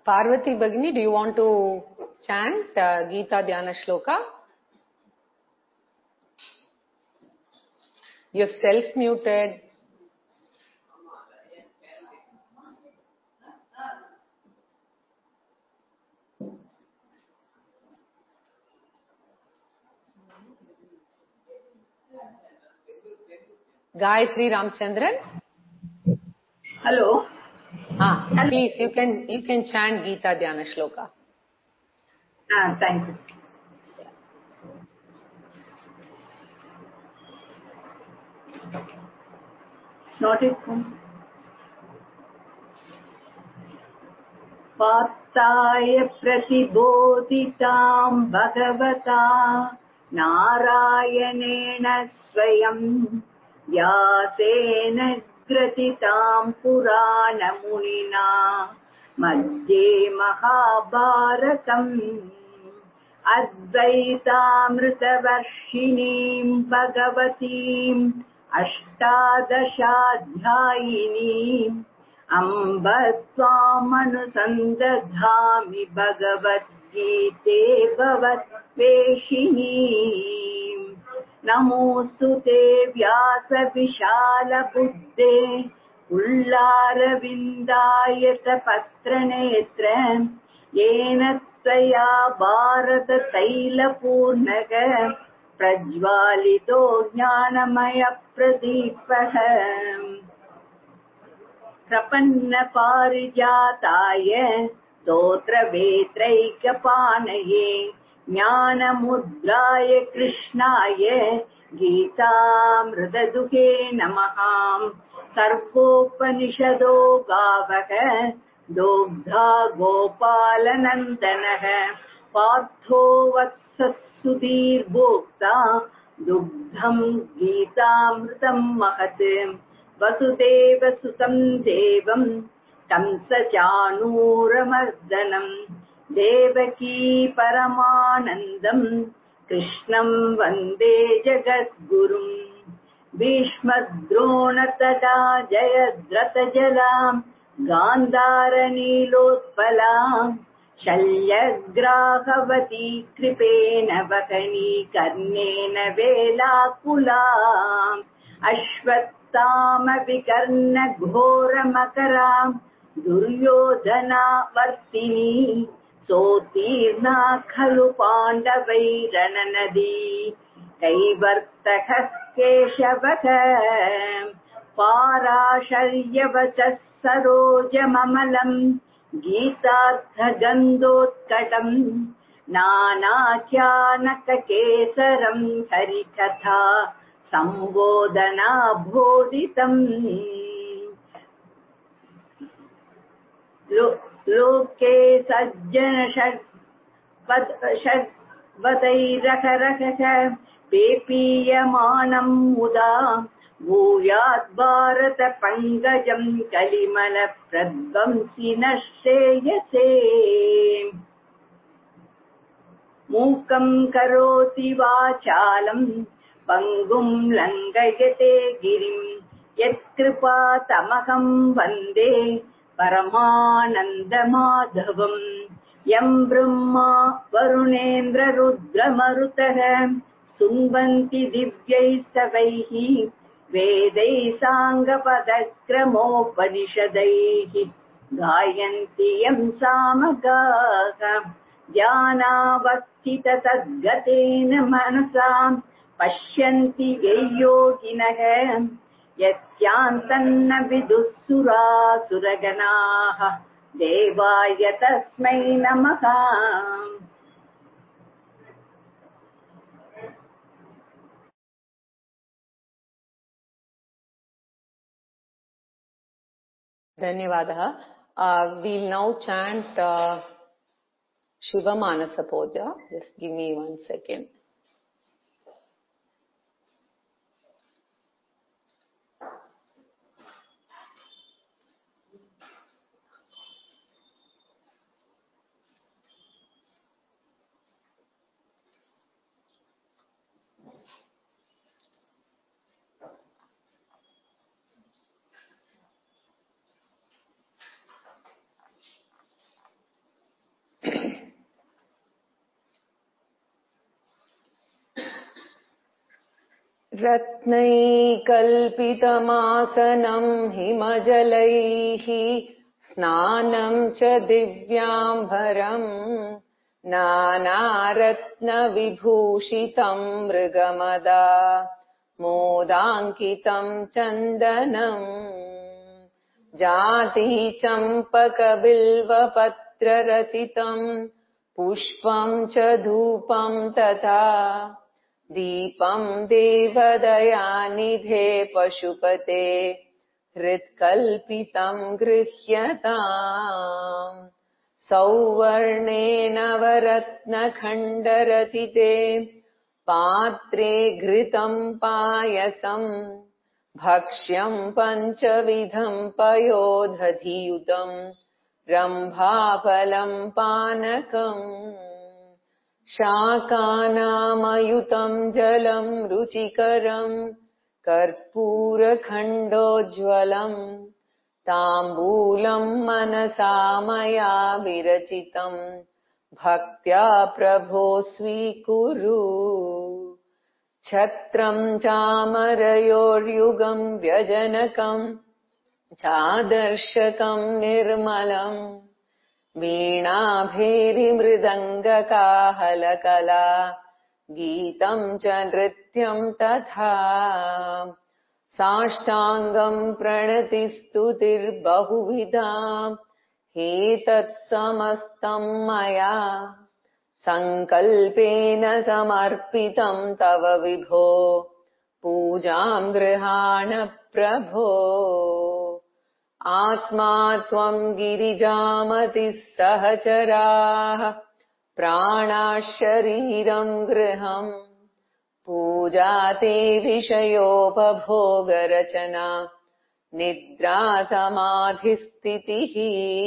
Parvati Bhagini, do you want to chant Gita Dhyana Shloka? You're self-muted. Gayatri Ramchandran. Hello. Please, you can chant Gita Dhyana Shloka. Thank you. Not it. Partaya pratibodhitam bhagavata Narayanena swayam Vyasena gratitam purana munina Madhye Mahabharatam Advaitamritavarshinim Bhagavatim Ashtadashadhyayinim Amba Swamanusandaddhami Bhagavad-gite Bhavatveshinim Namostute Vyasa Vishala Buddhe Ullaravindayata Patranetra Yena Tvaya Bharata Taila Purnaga Prajvalito Jnanamaya Pradeepaha Prapanna Parijataya Stotra Vetraikapanaye Jnana Mudraya Krishnaya Geetamritaduhe Namaham Sarvopanishado Gavaka Dogdha Gopalanandanaha Partho Vatsasudhir Bhokta Dugdham Geetamritam Mahatim Vasudeva Sutam Devam Tamsa Chanuramardanam Devaki Paramanandam Krishnam Vande Jagadgurum Bhishmadrona Tada Jayadrata Jalam Gandhara Nilotpalam Shalyagragavati Kripena Vakani Karnena Velakulam Ashwattama Vikarna Ghora Makaram Duryodhana Vartini Sotirna Khalu Pandavairananadi Kaivartaka Keshavaka Parasharyavachas Sarojamamalam Geetartha Gandhotkatam Nanachanaka Kesaram Harikatha Sambodhana Bodhitam Loke Sajjana Vadairakha Pepiyamanam Muda Bhuyat Bharata Pangajam Kalimala Pradvamsi Nashayase Mukam Karoti Vachalam Pangum Langayate Girim Yatkripa Tamaham Vande Paramananda Madhavam Yam Brahma Varunendra Rudra Marutaha Sumbanti Divyai Savaihi Vedai Sangha Padakramopanishadaihi Gayanti Yam Samagaha Dhyanavastita Tadgatena Manasam Pashyanti Yayoginaha Yatyantanna Vidussura Suraganaha Devaya Tasmai Namaha Dhanyavadaha. We'll now chant Shiva Manasa Puja. Just give me 1 second. रत्नैकल्पितमासनं हिमजलैः स्नानं च दिव्याम्बरम् नानारत्नविभूषितं मृगमदा मोदाङ्कितं चन्दनम् जातिचम्पकबिल्वपत्ररचितं पुष्पं च धूपं तथा दीपं देवदयानिधे पशुपते हृत्कल्पितं गृह्यताम् सौवर्णेन नवरत्नखण्डरचिते पात्रे घृतं पायसम् भक्ष्यं पञ्चविधं पयोदधियुतं रम्भाफलं पानकम् शाकानामयुतं जलं रुचिकरं कर्पूरखण्डोज्ज्वलम् ताम्बूलं मनसा मया विरचितं भक्त्या प्रभो स्वीकुरु छत्रं चामरयोर्युगं व्यजनकं चादर्शकं निर्मलम् वीणाभेरिमृदङ्गकाहलकला गीतं च नृत्यं तथा साष्टाङ्गं प्रणतिस्तुतिर्बहुविधा एतत्समस्तं मया सङ्कल्पेन समर्पितं तव विभो पूजां गृहाण प्रभो आस्मात् त्वं गिरिजामतिः सहचराः प्राणाः शरीरं गृहम् पूजा ते विषयोपभोगरचना निद्रा समाधिस्थितिः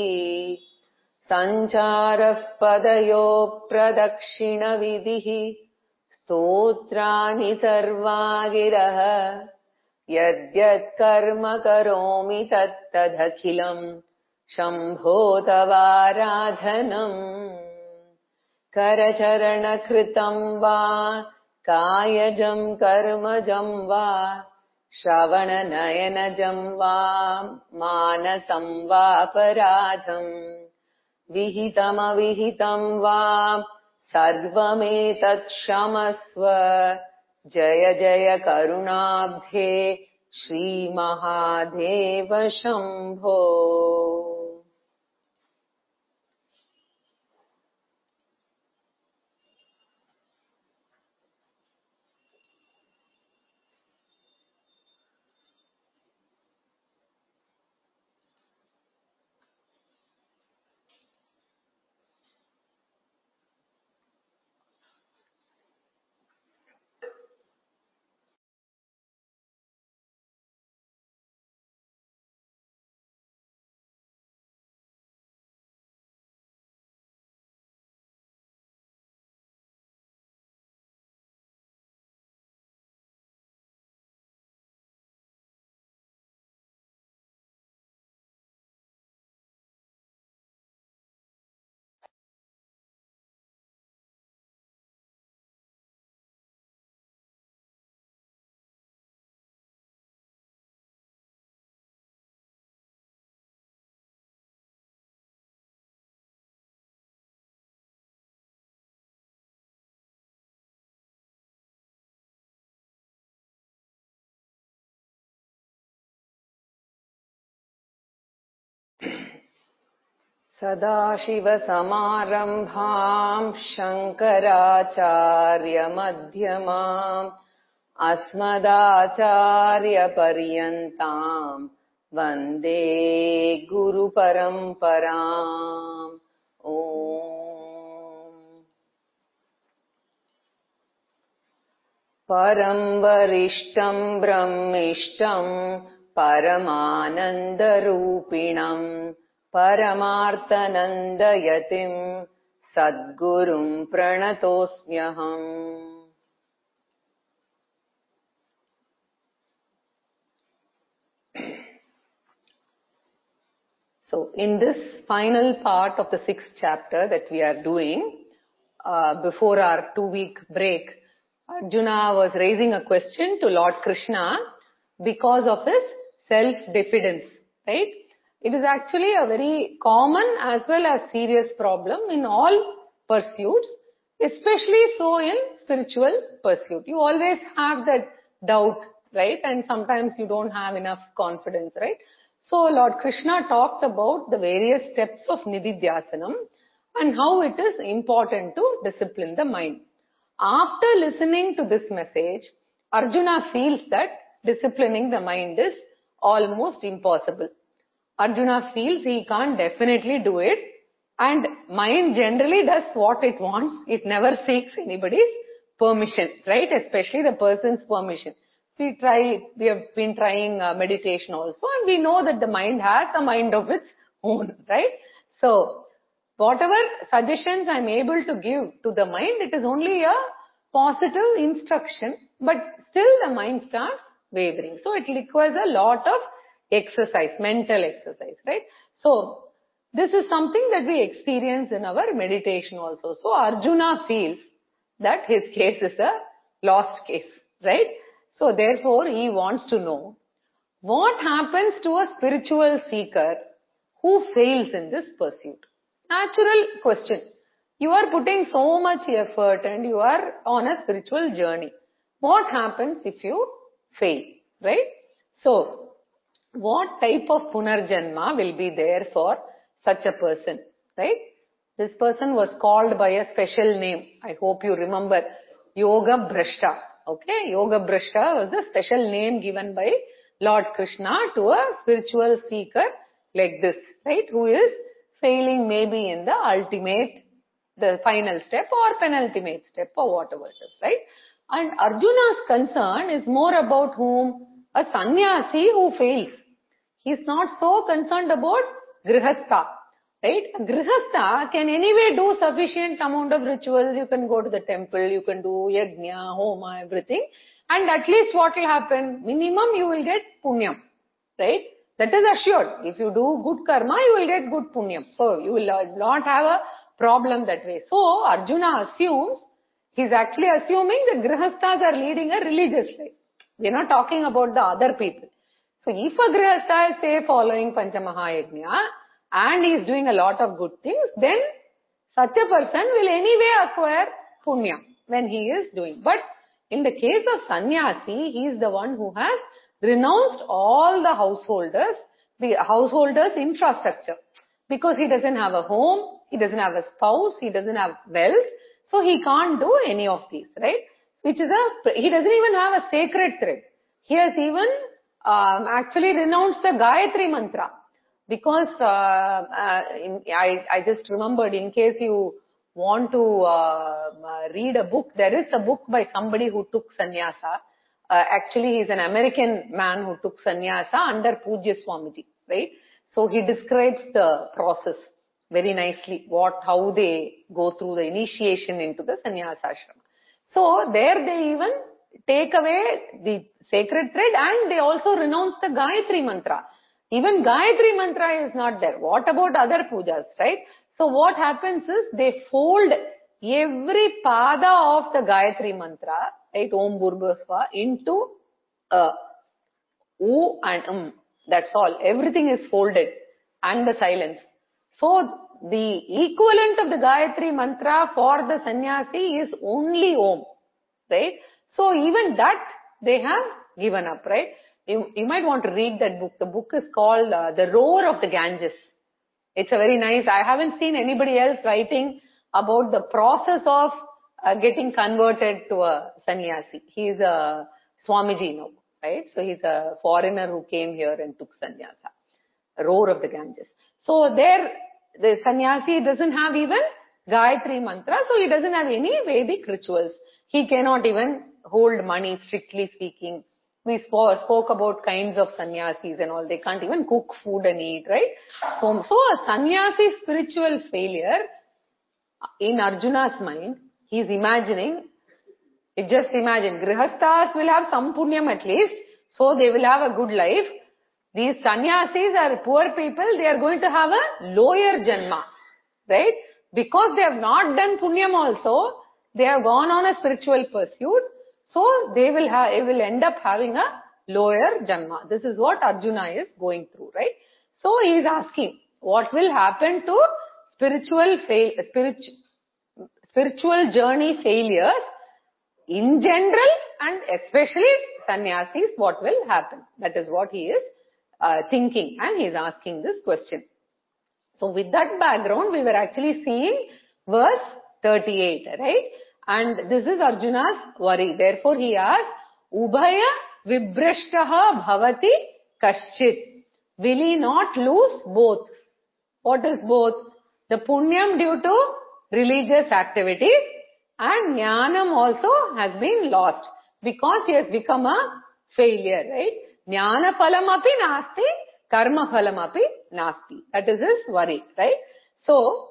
सञ्चारः पदयो प्रदक्षिणविधिः स्तोत्राणि सर्वा गिरः यद्यत् कर्म करोमि तत्तदखिलं शम्भो तवाराधनम् करचरणकृतं वा कायजं कर्मजं वा श्रवणनयनजं वा मानसं वापराधम् विहितमविहितं वा सर्वमेतत् क्षमस्व जय जय करुणाब्धे श्रीमहादेव शम्भो। सदाशिवसमारम्भां शङ्कराचार्यमध्यमाम् अस्मदाचार्यपर्यन्तां वन्दे गुरुपरम्पराम्। परं वरिष्ठं ब्रह्मिष्ठं परमानन्दरूपिणं परमार्थनन्दयतिं सद्गुरुं प्रणतोऽस्म्यहम्। So in this final part of the 6th chapter that we are doing, before our 2-week break, Arjuna was raising a question to Lord Krishna because of his self-diffidence, right? It is actually a very common as well as serious problem in all pursuits, especially so in spiritual pursuit. You always have that doubt, right? And sometimes you don't have enough confidence, right? So Lord Krishna talked about the various steps of Nididhyasanam and how it is important to discipline the mind. After listening to this message, Arjuna feels that disciplining the mind is almost impossible. Arjuna feels he can't definitely do it, and mind generally does what it wants. It never seeks anybody's permission, right? Especially the person's permission. We have been trying meditation also, and we know that the mind has a mind of its own, right? So, whatever suggestions I'm able to give to the mind, it is only a positive instruction, but still the mind starts wavering. So, it requires a lot of exercise, mental exercise, right? So, this is something that we experience in our meditation also. So, Arjuna feels that his case is a lost case, right? So, therefore, he wants to know what happens to a spiritual seeker who fails in this pursuit. Natural question. You are putting so much effort and you are on a spiritual journey. What happens if you fail, right? So, what type of punarjanma will be there for such a person, right? This person was called by a special name. I hope you remember. Yoga Bhrashta. Okay, Yoga Bhrashta was a special name given by Lord Krishna to a spiritual seeker like this, right? Who is failing maybe in the final step or penultimate step or whatever it is, right? And Arjuna's concern is more about whom? A sannyasi who fails. He is not so concerned about grihastha, right? Grihastha can anyway do sufficient amount of rituals. You can go to the temple, you can do yajna, homa, everything. And at least what will happen? Minimum you will get punyam, right? That is assured. If you do good karma, you will get good punyam. So you will not have a problem that way. So Arjuna assumes, he is actually assuming the grihasthas are leading a religious life. We are not talking about the other people. So if a grihastha is say following Panchamahayajna and he is doing a lot of good things, then such a person will anyway acquire punya when he is doing. But in the case of sannyasi, he is the one who has renounced all the householders' infrastructure, because he doesn't have a home, he doesn't have a spouse, he doesn't have wealth, so he can't do any of these, right? He doesn't even have a sacred thread. He has even actually renounced the Gayatri mantra, because I just remembered, in case you want to read a book, there is a book by somebody who took sannyasa. Actually, he is an American man who took sannyasa under Pujya Swamiji, right? So he describes the process very nicely, how they go through the initiation into the sannyasa ashrama. So there they even take away the sacred thread and they also renounce the Gayatri mantra. Even Gayatri mantra is not there. What about other pujas, right? So what happens is they fold every pada of the Gayatri mantra, right, Om Bhurbhuvasvaha, into U and That's all. Everything is folded and the silence. So the equivalent of the Gayatri mantra for the sannyasi is only Om, right? So even that they have given up, right? You might want to read that book. The book is called The Roar of the Ganges. It's a very nice, I haven't seen anybody else writing about the process of getting converted to a sannyasi. He is a Swamiji now, right? So he's a foreigner who came here and took sannyasa. Roar of the Ganges. So there, the sannyasi doesn't have even Gayatri mantra, so he doesn't have any Vedic rituals. He cannot even hold money, strictly speaking. We spoke about kinds of sannyasis and all. They can't even cook food and eat, right? So a sannyasi spiritual failure, in Arjuna's mind, he is imagining, just imagine, grihasthas will have some punyam at least, so they will have a good life. These sannyasis are poor people, they are going to have a lower janma, right? Because they have not done punyam also, they have gone on a spiritual pursuit. So they will end up having a lower Janma. This is what Arjuna is going through, right? So he is asking, what will happen to spiritual journey failures in general and especially sannyasis, what will happen? That is what he is thinking, and he is asking this question. So with that background, we were actually seeing verse 38, right? And this is Arjuna's worry. Therefore he asks, Ubhaya vibrashtaha bhavati kaschit. Will he not lose both? What is both? The punyam due to religious activities and jnanam also has been lost because he has become a failure, right? Jnana phalam api nasti, karma phalam api nasti. That is his worry, right? So,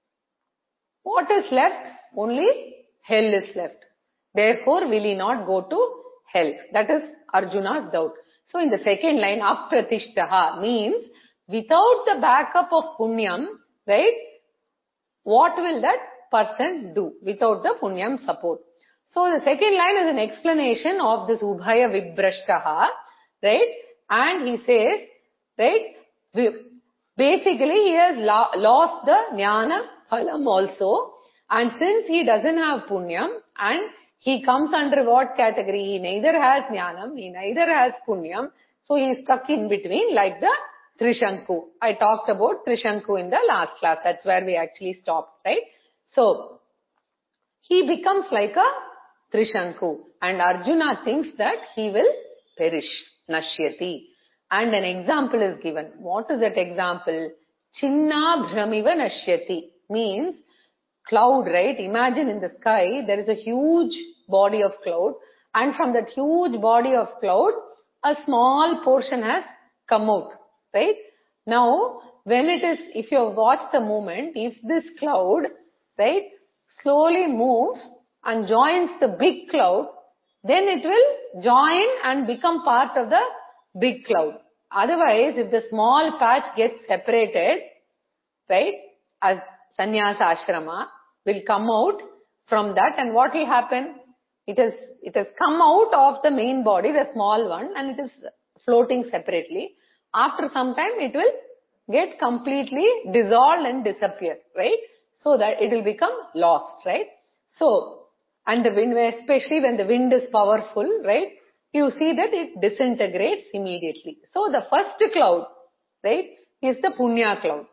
what is left? Only hell is left. Therefore, will he not go to hell? That is Arjuna's doubt. So, in the second line, apratishtaha means without the backup of punyam, right? What will that person do without the punyam support? So, the second line is an explanation of this ubhaya vibrashtaha, right? And he says, right, basically he has lost the jnana phalam also, and since he doesn't have punyam and he comes under what category? He neither has jnanam, he neither has punyam, so he is stuck in between like the Trishanku. I talked about Trishanku in the last class. That's where we actually stopped, right? So, he becomes like a Trishanku and Arjuna thinks that he will perish, nashyati. And an example is given. What is that example? Chinna bhramiva nashyati means cloud, right? Imagine in the sky, there is a huge body of cloud and from that huge body of cloud, a small portion has come out, right? Now, when it is, if you have watched the movement, if this cloud, right, slowly moves and joins the big cloud, then it will join and become part of the big cloud. Otherwise, if the small patch gets separated, right, as sannyasa ashrama will come out from that, and what will happen? It has come out of the main body, the small one, and it is floating separately. After some time, it will get completely dissolved and disappear, right? So that it will become lost, right? So, and the wind, especially when the wind is powerful, right? You see that it disintegrates immediately. So the first cloud, right, is the punya cloud.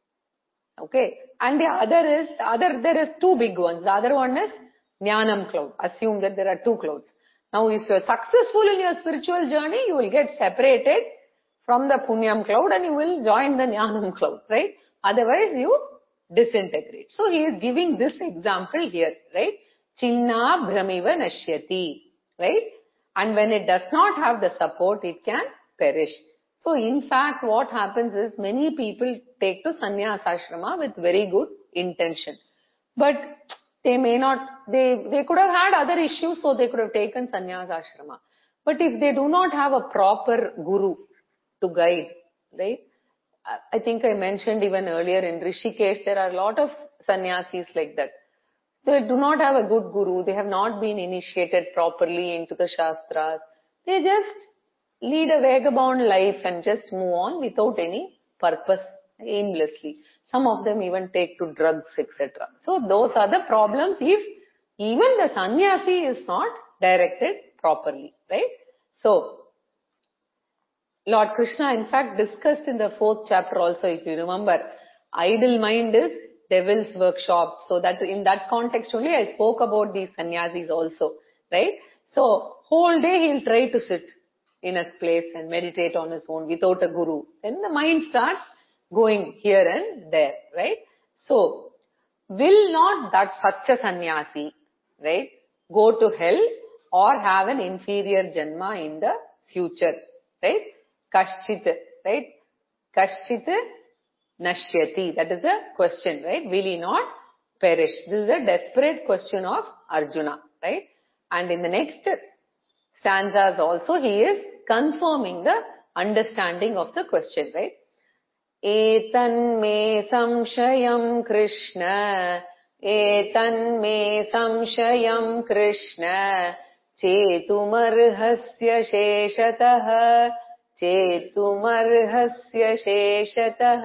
Okay. And the other there is two big ones. The other one is jnanam cloud. Assume that there are two clouds. Now, if you are successful in your spiritual journey, you will get separated from the punyam cloud and you will join the jnanam cloud, right? Otherwise, you disintegrate. So, he is giving this example here, right? Chinna bhramiva nashyati, right? And when it does not have the support, it can perish. So, in fact, what happens is many people take to sannyasa ashrama with very good intention. But they may not, they could have had other issues, so they could have taken sannyasa ashrama. But if they do not have a proper guru to guide, right? I think I mentioned even earlier in Rishikesh, there are a lot of sannyasis like that. They do not have a good guru. They have not been initiated properly into the Shastras. They just lead a vagabond life and just move on without any purpose, aimlessly. Some of them even take to drugs, etc. So those are the problems if even the sannyasi is not directed properly, right? So, Lord Krishna in fact discussed in the 4th chapter also, if you remember, idle mind is devil's workshop. So that in that context only I spoke about these sannyasis also, right? So whole day he'll try to sit in his place and meditate on his own without a guru. Then the mind starts going here and there, right? So, will not that such a sannyasi, right, go to hell or have an inferior janma in the future, right? Kaschit, right? Kaschit nashyati. That is the question, right? Will he not perish? This is a desperate question of Arjuna, right? And in the next stanzas also he is confirming the understanding of the question, right? Etan me samshayam Krishna, etan me samshayam Krishna, चेतुमर्हस्य शेषतः चेतुमर्हस्य शेषतः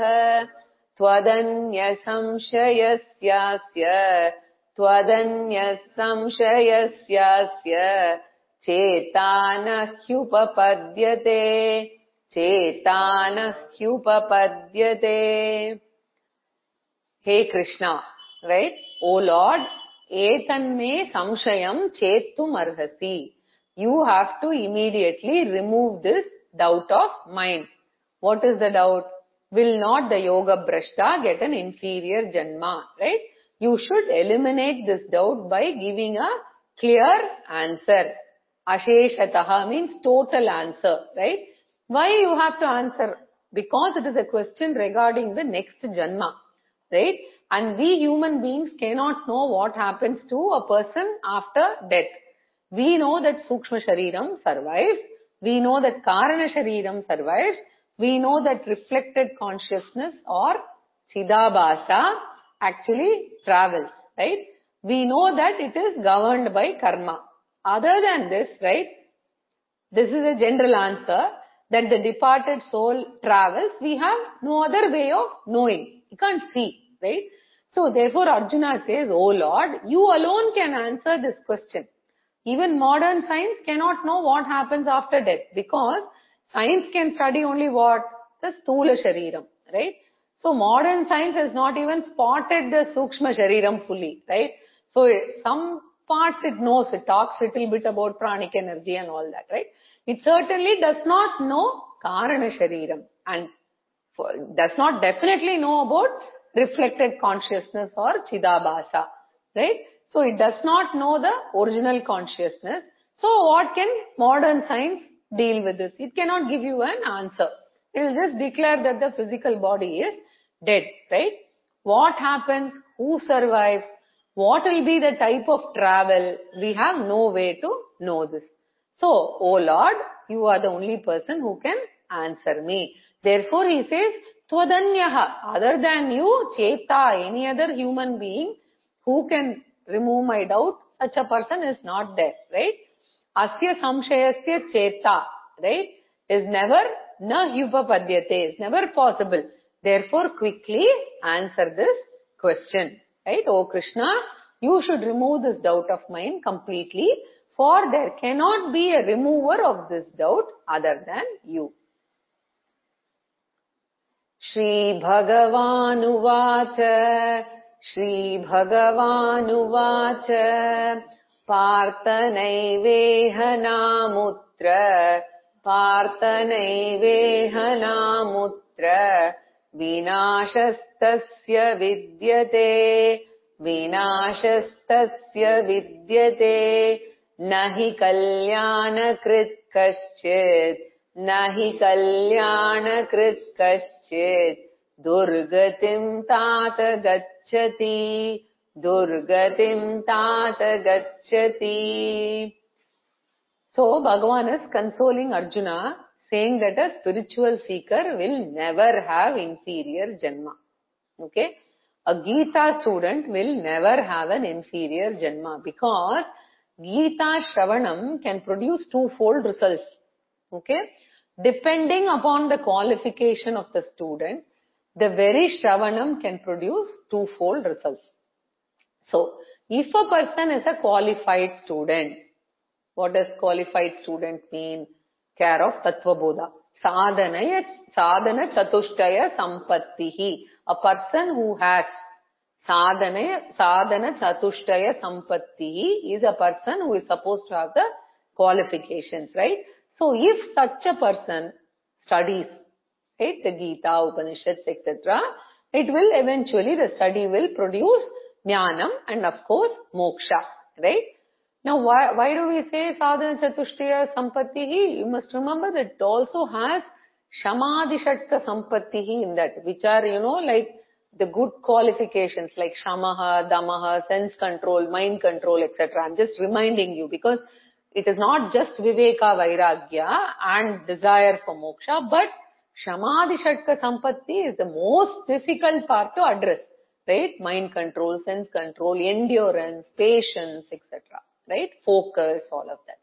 त्वदन्यसंशयस्यास्य त्वदन्यसंशयस्यास्य चेता न ह्युपपद्यते चेता न ह्युपपद्यते. Hey Krishna, right? O Lord, etanme samshayam chetum arhasi. You have to immediately remove this doubt of mind. What is the doubt? Will not the yoga brashta get an inferior janma, right? You should eliminate this doubt by giving a clear answer. Asheshataha means total answer, right? Why you have to answer? Because it is a question regarding the next janma, right? And we human beings cannot know what happens to a person after death. We know that Sukshma Shariram survives. We know that Karana Shariram survives. We know that reflected consciousness or Chidabhasa actually travels, right? We know that it is governed by karma. Other than this, right, this is a general answer, that the departed soul travels. We have no other way of knowing. You can't see, right? So therefore Arjuna says, oh Lord, you alone can answer this question. Even modern science cannot know what happens after death, because science can study only what? The Sthula Shariram, right? So modern science has not even spotted the Sukshma Shariram fully, right? So some parts it knows, it talks little bit about pranic energy and all that, right? It certainly does not know Karana Shariram and does not definitely know about reflected consciousness or Chidabhasa, right? So it does not know the original consciousness. So what can modern science deal with this? It cannot give you an answer. It will just declare that the physical body is dead, right? What happens? Who survives? What will be the type of travel? We have no way to know this. So, oh Lord, you are the only person who can answer me. Therefore, he says, Tvadanyaha, other than you, Cheta, any other human being who can remove my doubt, such a person is not there, right? Asya samshayasya cheta, right, is never na hyupapadyate, is never possible. Therefore, quickly answer this question, right? Oh Krishna, you should remove this doubt of mine completely, for there cannot be a remover of this doubt other than you. Shri Bhagavanuvāca Shri Bhagavanuvāca Parthanaivehanāmutra Parthanaivehanāmutra Vināshastasya vidyate Vināshastasya vidyate Nahi kalyānakrit kaścit Nahi kalyānakrit kaścit Durgatim tāta gacchati Durgatim tāta gacchati. So Bhagavan is consoling Arjuna, saying that a spiritual seeker will never have inferior janma. Okay? A Gita student will never have an inferior janma, because Gita Shravanam can produce twofold results. Okay? Depending upon the qualification of the student, the very Shravanam can produce twofold results. So, if a person is a qualified student, what does qualified student mean? Care of Tattva Bodha. Sadhana chatushtaya sampattihi. A person who has sadhana chatushtaya sampattihi is a person who is supposed to have the qualifications, right? So, if such a person studies, right, the Gita, Upanishads, etc., it will eventually, the study will produce Jnanam and of course Moksha, right? Now, why do we say Sadhana Chatushtaya Sampattihi? You must remember that it also has Shamadhishatka Sampattihi in that, which are, like the good qualifications like Shamaha, Damaha, sense control, mind control, etc. I'm just reminding you, because it is not just Viveka, Vairagya and desire for Moksha, but Shamadhishatka Sampatti is the most difficult part to address, right? Mind control, sense control, endurance, patience, etc. Right? Focus, all of that.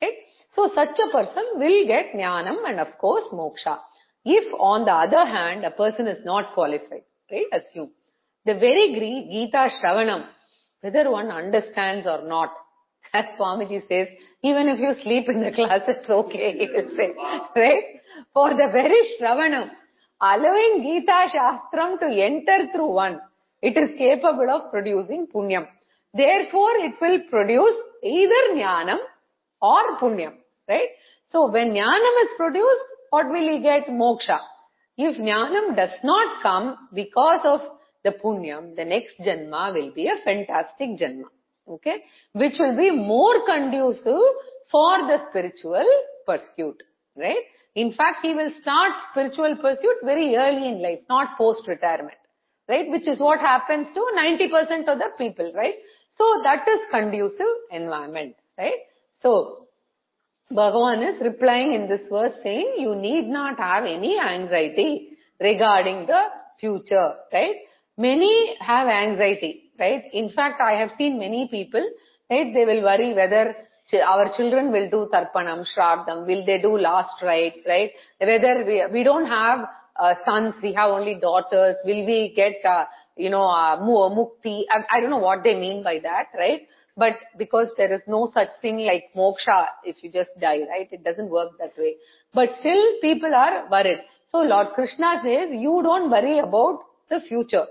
Right? So such a person will get jnanam and of course moksha. If on the other hand, a person is not qualified, right? Assume. The very Gita Shravanam, whether one understands or not, as Swamiji says, even if you sleep in the class, it's okay, he will say, right? For the very Shravanam, allowing Gita Shastram to enter through one, it is capable of producing punyam. Therefore, it will produce either jnanam or punyam, right? So, when jnanam is produced, what will he get? Moksha. If jnanam does not come because of the punyam, the next janma will be a fantastic janma, okay? Which will be more conducive for the spiritual pursuit, right? In fact, he will start spiritual pursuit very early in life, not post-retirement, right? Which is what happens to 90% of the people, right? So, that is conducive environment, right? So, Bhagavan is replying in this verse saying, you need not have any anxiety regarding the future, right? Many have anxiety, right? In fact, I have seen many people, right? They will worry whether our children will do tarpanam, shraddham, will they do last rites, right? Whether we don't have sons, we have only daughters, will we get, mukti? I don't know what they mean by that, right? But because there is no such thing like moksha if you just die, right? It doesn't work that way. But still people are worried. So Lord Krishna says, you don't worry about the future.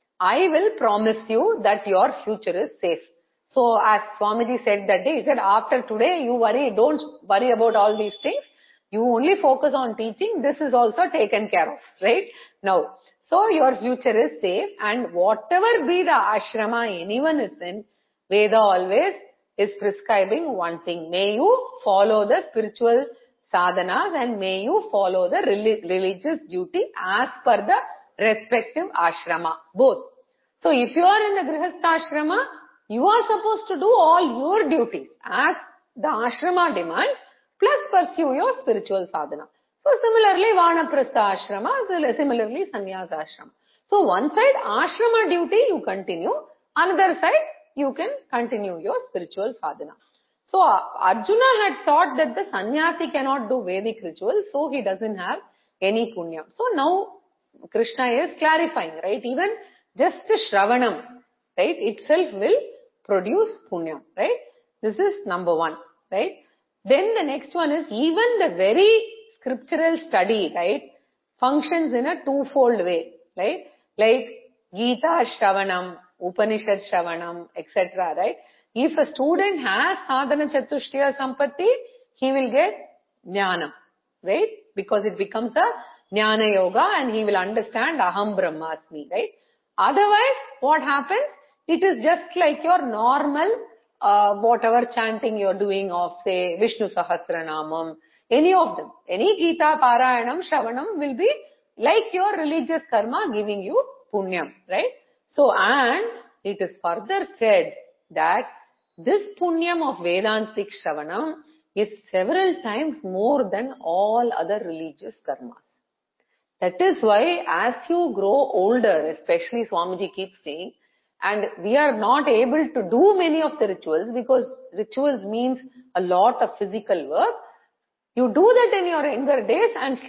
I will promise you that your future is safe. So as Swamiji said that day, he said, after today don't worry about all these things. You only focus on teaching. This is also taken care of, right? Now, so your future is safe, and whatever be the ashrama anyone is in, Veda always is prescribing one thing. May you follow the spiritual sadhanas and may you follow the religious duty as per the respective ashrama. Both. So if you are in the grihastha ashrama, you are supposed to do all your duties as the ashrama demands, plus pursue your spiritual sadhana. So similarly, vanaprastha ashrama, similarly sannyasa ashrama. So one side ashrama duty you continue, another side you can continue your spiritual sadhana. So Arjuna had thought that the sannyasi cannot do Vedic rituals, so he doesn't have any punya. So now Krishna is clarifying, right? Even just Shravanam, right, itself will produce punya, right? This is number one, right? Then the next one is even the very scriptural study, right, functions in a twofold way, right? Like Gita Shravanam, Upanishad Shravanam, etc., right? If a student has sadhana chatushtaya sampatti, he will get jnanam, right? Because it becomes a jnana yoga and he will understand aham brahmasmi, right? Otherwise, what happens? It is just like your normal, whatever chanting you're doing of, say, Vishnu Sahasranamam, any of them. Any Gita, Parayanam, Shravanam will be like your religious karma giving you punyam, right? So, and it is further said that this punyam of Vedantic Shravanam is several times more than all other religious karmas. That is why as you grow older, especially Swamiji keeps saying, and we are not able to do many of the rituals because rituals means a lot of physical work. You do that in your younger days and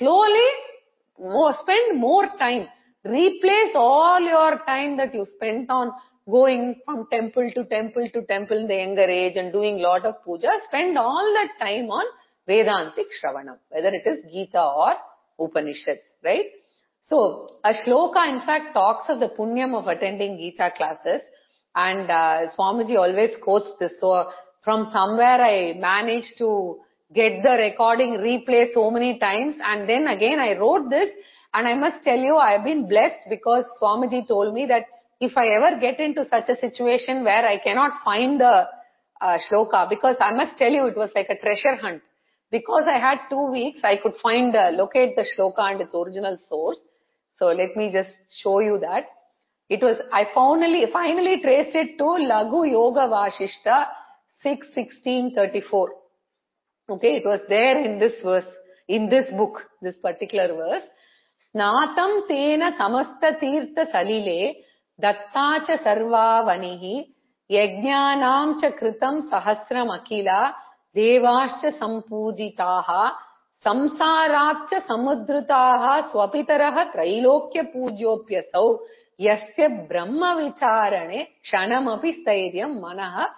slowly spend more time. Replace all your time that you spent on going from temple to temple to temple in the younger age and doing lot of puja. Spend all that time on Vedantic Shravanam, whether it is Gita or Upanishad, right? So, a shloka in fact talks of the punyam of attending Gita classes, and Swamiji always quotes this. So, from somewhere I managed to get the recording replay so many times, and then again I wrote this, and I must tell you I have been blessed because Swamiji told me that if I ever get into such a situation where I cannot find the shloka, because I must tell you it was like a treasure hunt. Because I had 2 weeks, I could locate the shloka and its original source. So let me just show you that. It was, I finally traced it to Laghu Yoga Vashishta 6:16:34. Okay, it was there in this verse, in this book, this particular verse. Snatam tena samasta tirtha salile dattacha sarva vanihi yajnanam cha kritam sahasram akila devascha sampujitaha samsaraccha samudritaha swapitaraha trailokya pujyopyasau yasya brahma vicharane kshanamapi stairyam manah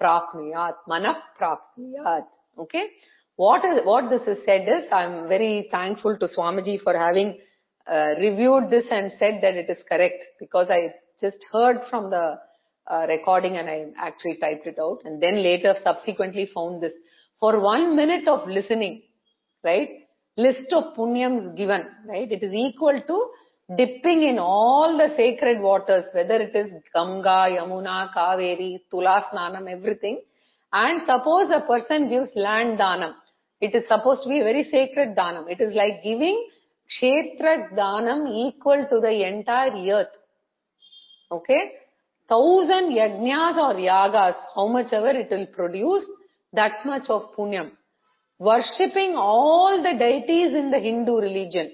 prapnuyat. Okay, what this is said is, I am very thankful to Swamiji for having reviewed this and said that it is correct, because I just heard from the recording and I actually typed it out, and then later subsequently found this. For 1 minute of listening, right, list of punyams given, right, it is equal to dipping in all the sacred waters, whether it is Ganga, Yamuna, Kaveri, Tulasnanam, everything. And suppose a person gives land dhanam, it is supposed to be a very sacred dhanam. It is like giving kshetra dhanam equal to the entire earth. Okay, 1,000 yajnas or yagas, how much ever it will produce, that much of punyam. Worshipping all the deities in the Hindu religion,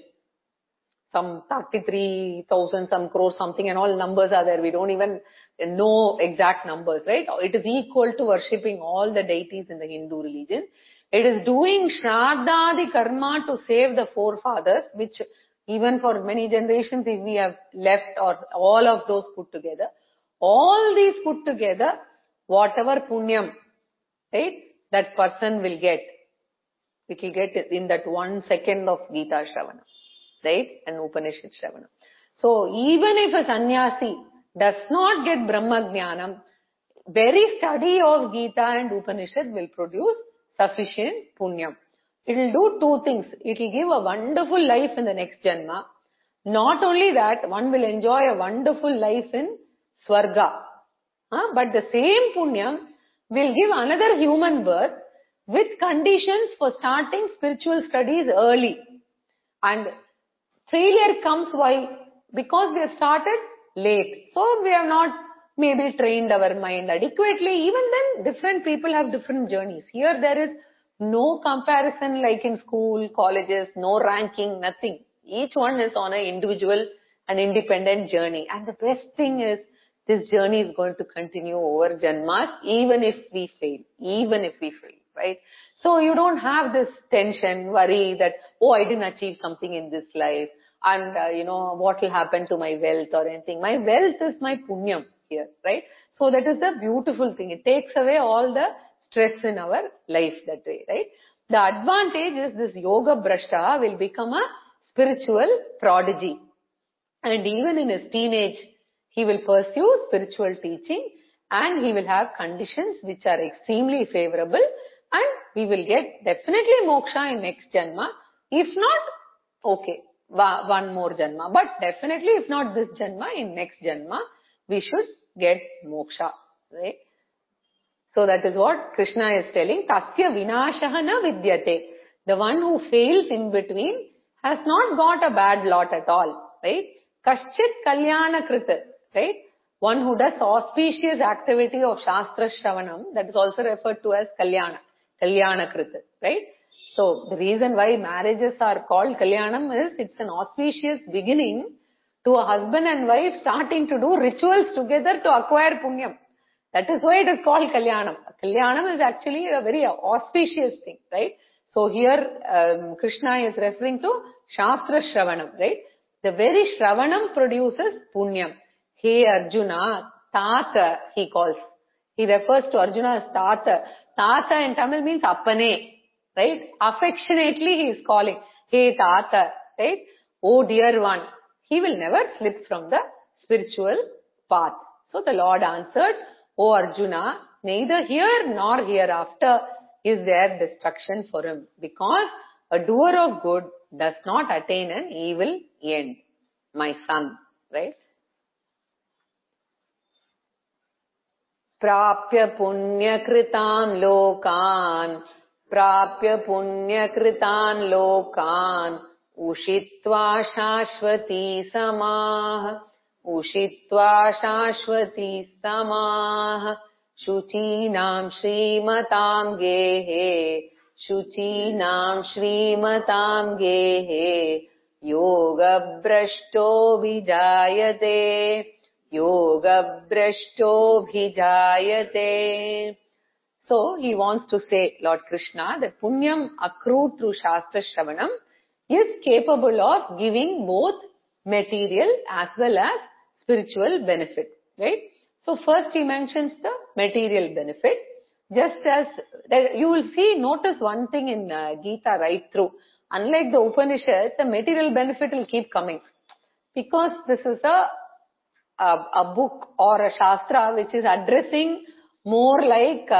some 33,000, some crores, something, and all numbers are there. We don't even know exact numbers, right? It is equal to worshipping all the deities in the Hindu religion. It is doing shraddhadi karma to save the forefathers, which even for many generations, if we have left, or all of those put together, all these put together, whatever punyam, right, that person will get, it will get in that 1 second of Gita Shravana, right, and Upanishad Shravana. So even if a sannyasi does not get Brahma Jnanam, very study of Gita and Upanishad will produce sufficient punyam. It will do 2 things. It will give a wonderful life in the next Janma. Not only that, one will enjoy a wonderful life in Swarga. But the same punyam will give another human birth with conditions for starting spiritual studies early. And failure comes why? Because we have started late. So we have not maybe trained our mind adequately. Even then, different people have different journeys. Here there is no comparison like in school, colleges, no ranking, nothing. Each one is on an individual and independent journey. And the best thing is, this journey is going to continue over Janmas, even if we fail, right? So you don't have this tension, worry that, oh, I didn't achieve something in this life, and what will happen to my wealth or anything. My wealth is my punyam here, right? So that is the beautiful thing. It takes away all the stress in our life that way, right? The advantage is this yoga brashta will become a spiritual prodigy. And even in his teenage, he will pursue spiritual teaching, and he will have conditions which are extremely favorable, and we will get definitely moksha in next Janma. If not, okay, one more Janma. But definitely, if not this Janma, in next Janma, we should get moksha, right? So that is what Krishna is telling. Tasya vinashaha na vidyate. The one who fails in between has not got a bad lot at all, right? Kaschit kalyana krita, right? One who does auspicious activity of Shastra Shravanam, that is also referred to as Kalyana krita, right? So the reason why marriages are called Kalyanam is it's an auspicious beginning to a husband and wife starting to do rituals together to acquire punyam. That is why it is called Kalyanam. Kalyanam is actually a very auspicious thing, right? So here Krishna is referring to Shastra Shravanam, right? The very Shravanam produces punyam. Hey Arjuna, Tata he calls. He refers to Arjuna as Tata. Tata in Tamil means Appane, right? Affectionately he is calling. Hey Tata, right? Oh dear one. He will never slip from the spiritual path. So the Lord answered, O Arjuna, neither here nor hereafter is there destruction for him, because a doer of good does not attain an evil end, my son, right? Prapya punya kritan lokan, ushitva shashvati samah, shuchinam shrimatam gehe, yoga brashto bhijayate. So he wants to say, Lord Krishna, that punyam accrued through Shastra Shravanam is capable of giving both material as well as spiritual benefit, right? So first he mentions the material benefit. Just as you will see, notice one thing in Gita right through. Unlike the Upanishads, the material benefit will keep coming. Because this is a book or a Shastra which is addressing more like,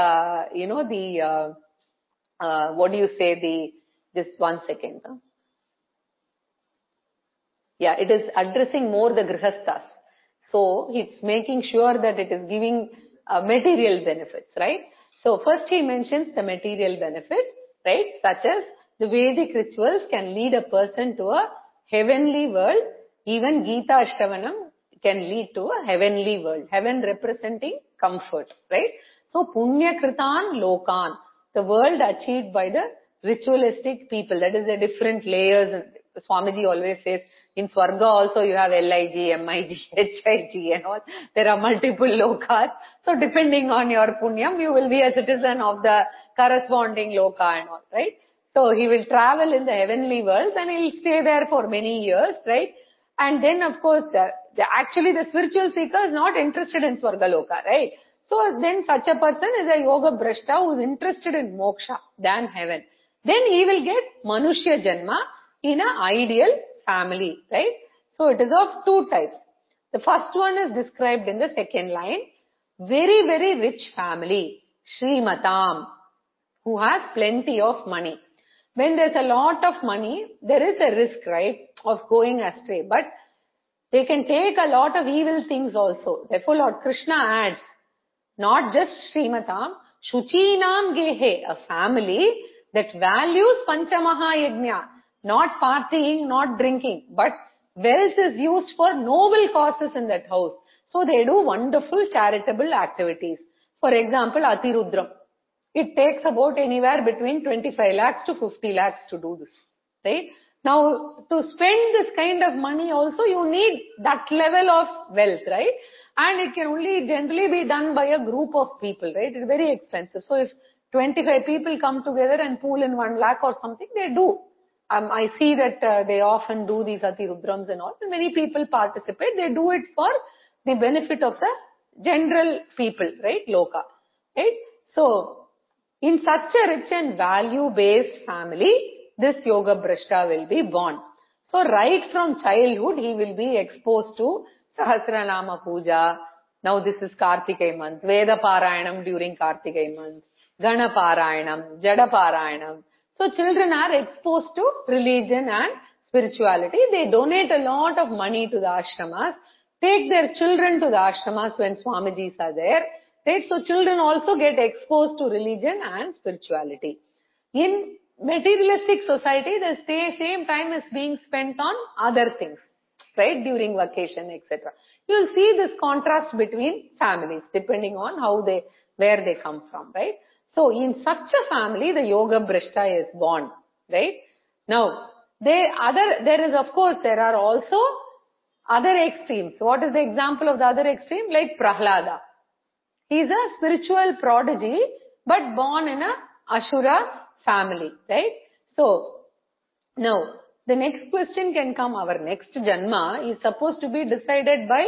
what do you say, just one second. Yeah, it is addressing more the Grihasthas. So, it's making sure that it is giving material benefits, right? So, first he mentions the material benefits, right? Such as the Vedic rituals can lead a person to a heavenly world. Even Gita Shravanam can lead to a heavenly world. Heaven representing comfort, right? So, Punya Kritan Lokan, the world achieved by the ritualistic people. That is the different layers. Swamiji always says, in Swarga also you have LIG, MIG, HIG and all. There are multiple lokas. So depending on your punyam, you will be a citizen of the corresponding loka and all, right? So he will travel in the heavenly world and he will stay there for many years, right? And then of course, actually the spiritual seeker is not interested in Swarga loka, right? So then such a person is a yoga brashta who is interested in moksha than heaven. Then he will get Manushya Janma in an ideal family, right? So it is of two types. The first one is described in the second line. Very, very rich family, Srimatam, who has plenty of money. When there's a lot of money, there is a risk, right, of going astray. But they can take a lot of evil things also. Therefore, Lord Krishna adds, not just Srimatam, Shuchinam Gehe, a family that values Panchamaha Yajna, not partying, not drinking, but wealth is used for noble causes in that house. So they do wonderful charitable activities. For example, Atirudram. It takes about anywhere between 25 lakhs to 50 lakhs to do this, right? Now, to spend this kind of money also, you need that level of wealth, right? And it can only generally be done by a group of people, right? It's very expensive. So if 25 people come together and pool in 1 lakh or something, they do. I see that they often do these Atirudrams and all. And many people participate. They do it for the benefit of the general people, right? Loka, right? So, in such a rich and value-based family, this yoga brashta will be born. So, right from childhood, he will be exposed to Sahasranama Puja. Now, this is Kartikai month. Veda Parayanam during Kartikai month. Gana Parayanam, Jada Parayanam. So, children are exposed to religion and spirituality. They donate a lot of money to the ashramas. Take their children to the ashramas when Swamijis are there. Right? So, children also get exposed to religion and spirituality. In materialistic society, the same time is being spent on other things, right? During vacation, etc. You will see this contrast between families, depending on where they come from, right? So, in such a family, the yoga brashta is born, right? Now, there are also other extremes. What is the example of the other extreme? Like Prahlada. He is a spiritual prodigy, but born in a Ashura family, right? So, now, the next question can come. Our next Janma is supposed to be decided by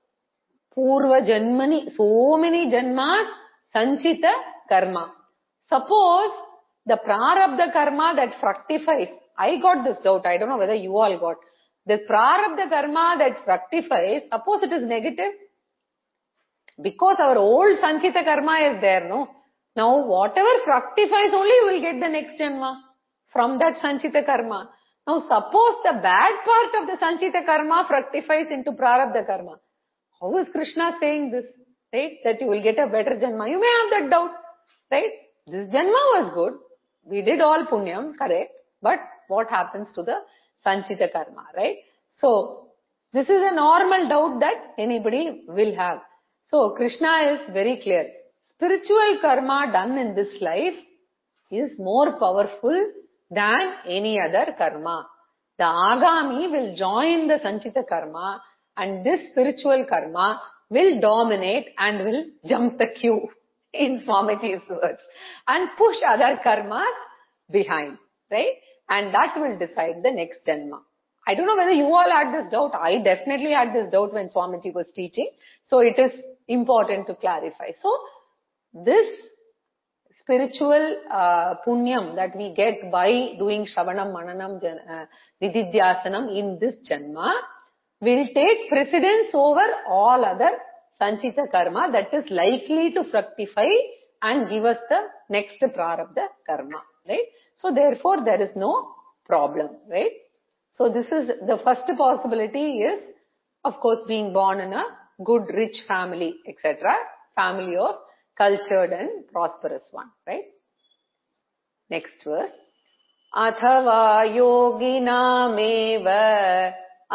Purva Janmani, so many Janmas, Sanchita Karma. Suppose the Prarabdha Karma that fructifies, I got this doubt, I don't know whether you all got. The Prarabdha Karma that fructifies, suppose it is negative. Because our old Sanchita Karma is there, no? Now, whatever fructifies only, you will get the next Janma from that Sanchita Karma. Now, suppose the bad part of the Sanchita Karma fructifies into Prarabdha Karma. How is Krishna saying this, right? That you will get a better Janma. You may have that doubt, right? This Janma was good. We did all Punyam, correct. But what happens to the Sanchita Karma, right? So, this is a normal doubt that anybody will have. So, Krishna is very clear. Spiritual karma done in this life is more powerful than any other karma. The Agami will join the Sanchita karma and this spiritual karma will dominate and will jump the queue. in Swamiji's words, and push other karmas behind, right? And that will decide the next Janma. I don't know whether you all had this doubt. I definitely had this doubt when Swamiji was teaching. So it is important to clarify. So this spiritual punyam that we get by doing Shravanam, Mananam, Nididhyasanam in this Janma will take precedence over all other Sanchita karma that is likely to fructify and give us the next prarabdha karma, right? So therefore there is no problem, right? So this is the first possibility is, of course, being born in a good, rich family, etc. Family of cultured and prosperous one, right? Next verse. Athava yoginameva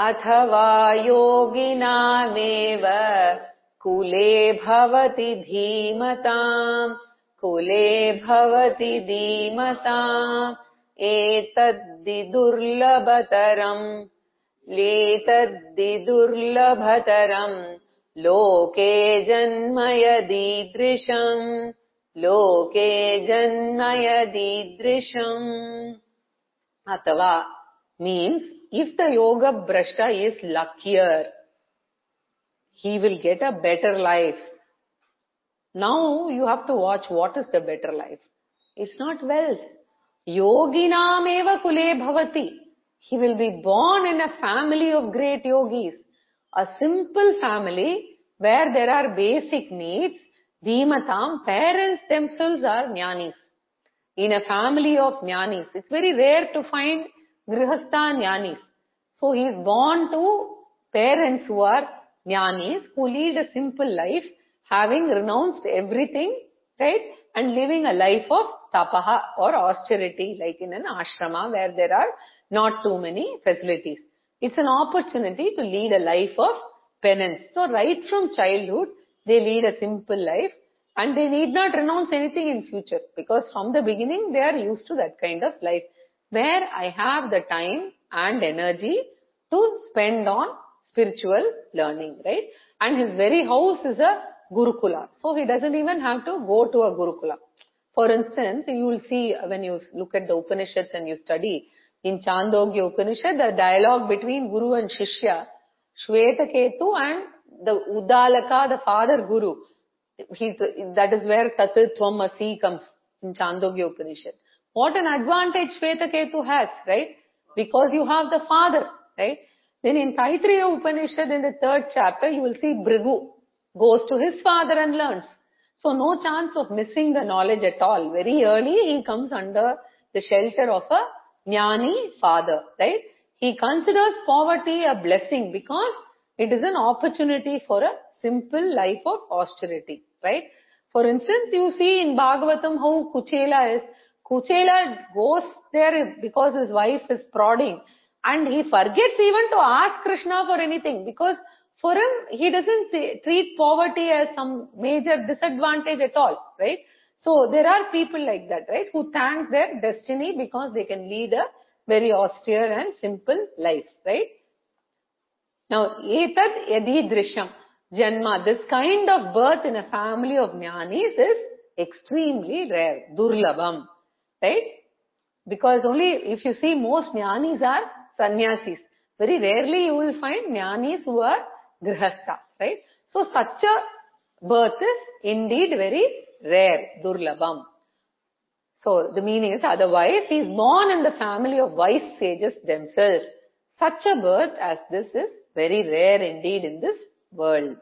kule bhavati dhimatam etaddi durlabhataram loke janmayadidrisham. Athava means if the yoga brashta is luckier, he will get a better life. Now you have to watch what is the better life. It's not wealth. Yoginam eva kule bhavati. He will be born in a family of great yogis. A simple family where there are basic needs. Dhimatam, parents themselves are jnanis. In a family of jnanis. It's very rare to find grihastha jnanis. So he is born to parents who are jnanis, who lead a simple life, having renounced everything, right? And living a life of tapaha or austerity, like in an ashrama where there are not too many facilities. It's an opportunity to lead a life of penance. So right from childhood, they lead a simple life and they need not renounce anything in future because from the beginning they are used to that kind of life where I have the time and energy to spend on spiritual learning, right? And his very house is a Gurukula. So he doesn't even have to go to a Gurukula. For instance, you will see when you look at the Upanishads and you study in Chandogya Upanishad, the dialogue between Guru and Shishya, Shvetaketu and the Uddalaka, the father Guru. That is where Tattvam Asi comes in Chandogya Upanishad. What an advantage Shvetaketu has, right? Because you have the father, right? Then in Taittiriya Upanishad in the 3rd chapter, you will see Bhrigu goes to his father and learns. So no chance of missing the knowledge at all. Very early he comes under the shelter of a jnani father, right? He considers poverty a blessing because it is an opportunity for a simple life of austerity, right? For instance, you see in Bhagavatam how Kuchela is. Kuchela goes there because his wife is prodding and he forgets even to ask Krishna for anything because for him, he doesn't treat poverty as some major disadvantage at all, right? So there are people like that, right? Who thank their destiny because they can lead a very austere and simple life, right? Now, etad yadidrisham janma, this kind of birth in a family of jnanis is extremely rare, durlabham, right? Because only if you see most jnanis are sannyasis. Very rarely you will find jnanis who are grihastha, right? So such a birth is indeed very rare, durlabham. So the meaning is otherwise he is born in the family of wise sages themselves. Such a birth as this is very rare indeed in this world.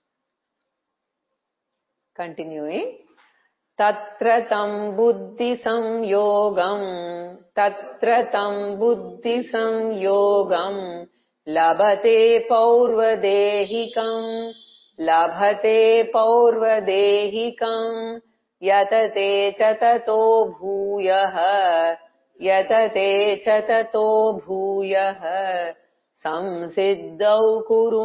Continuing. Tatra tam buddhi samyogam labhate paurvadehikam yatate chatato bhuyah samsiddhau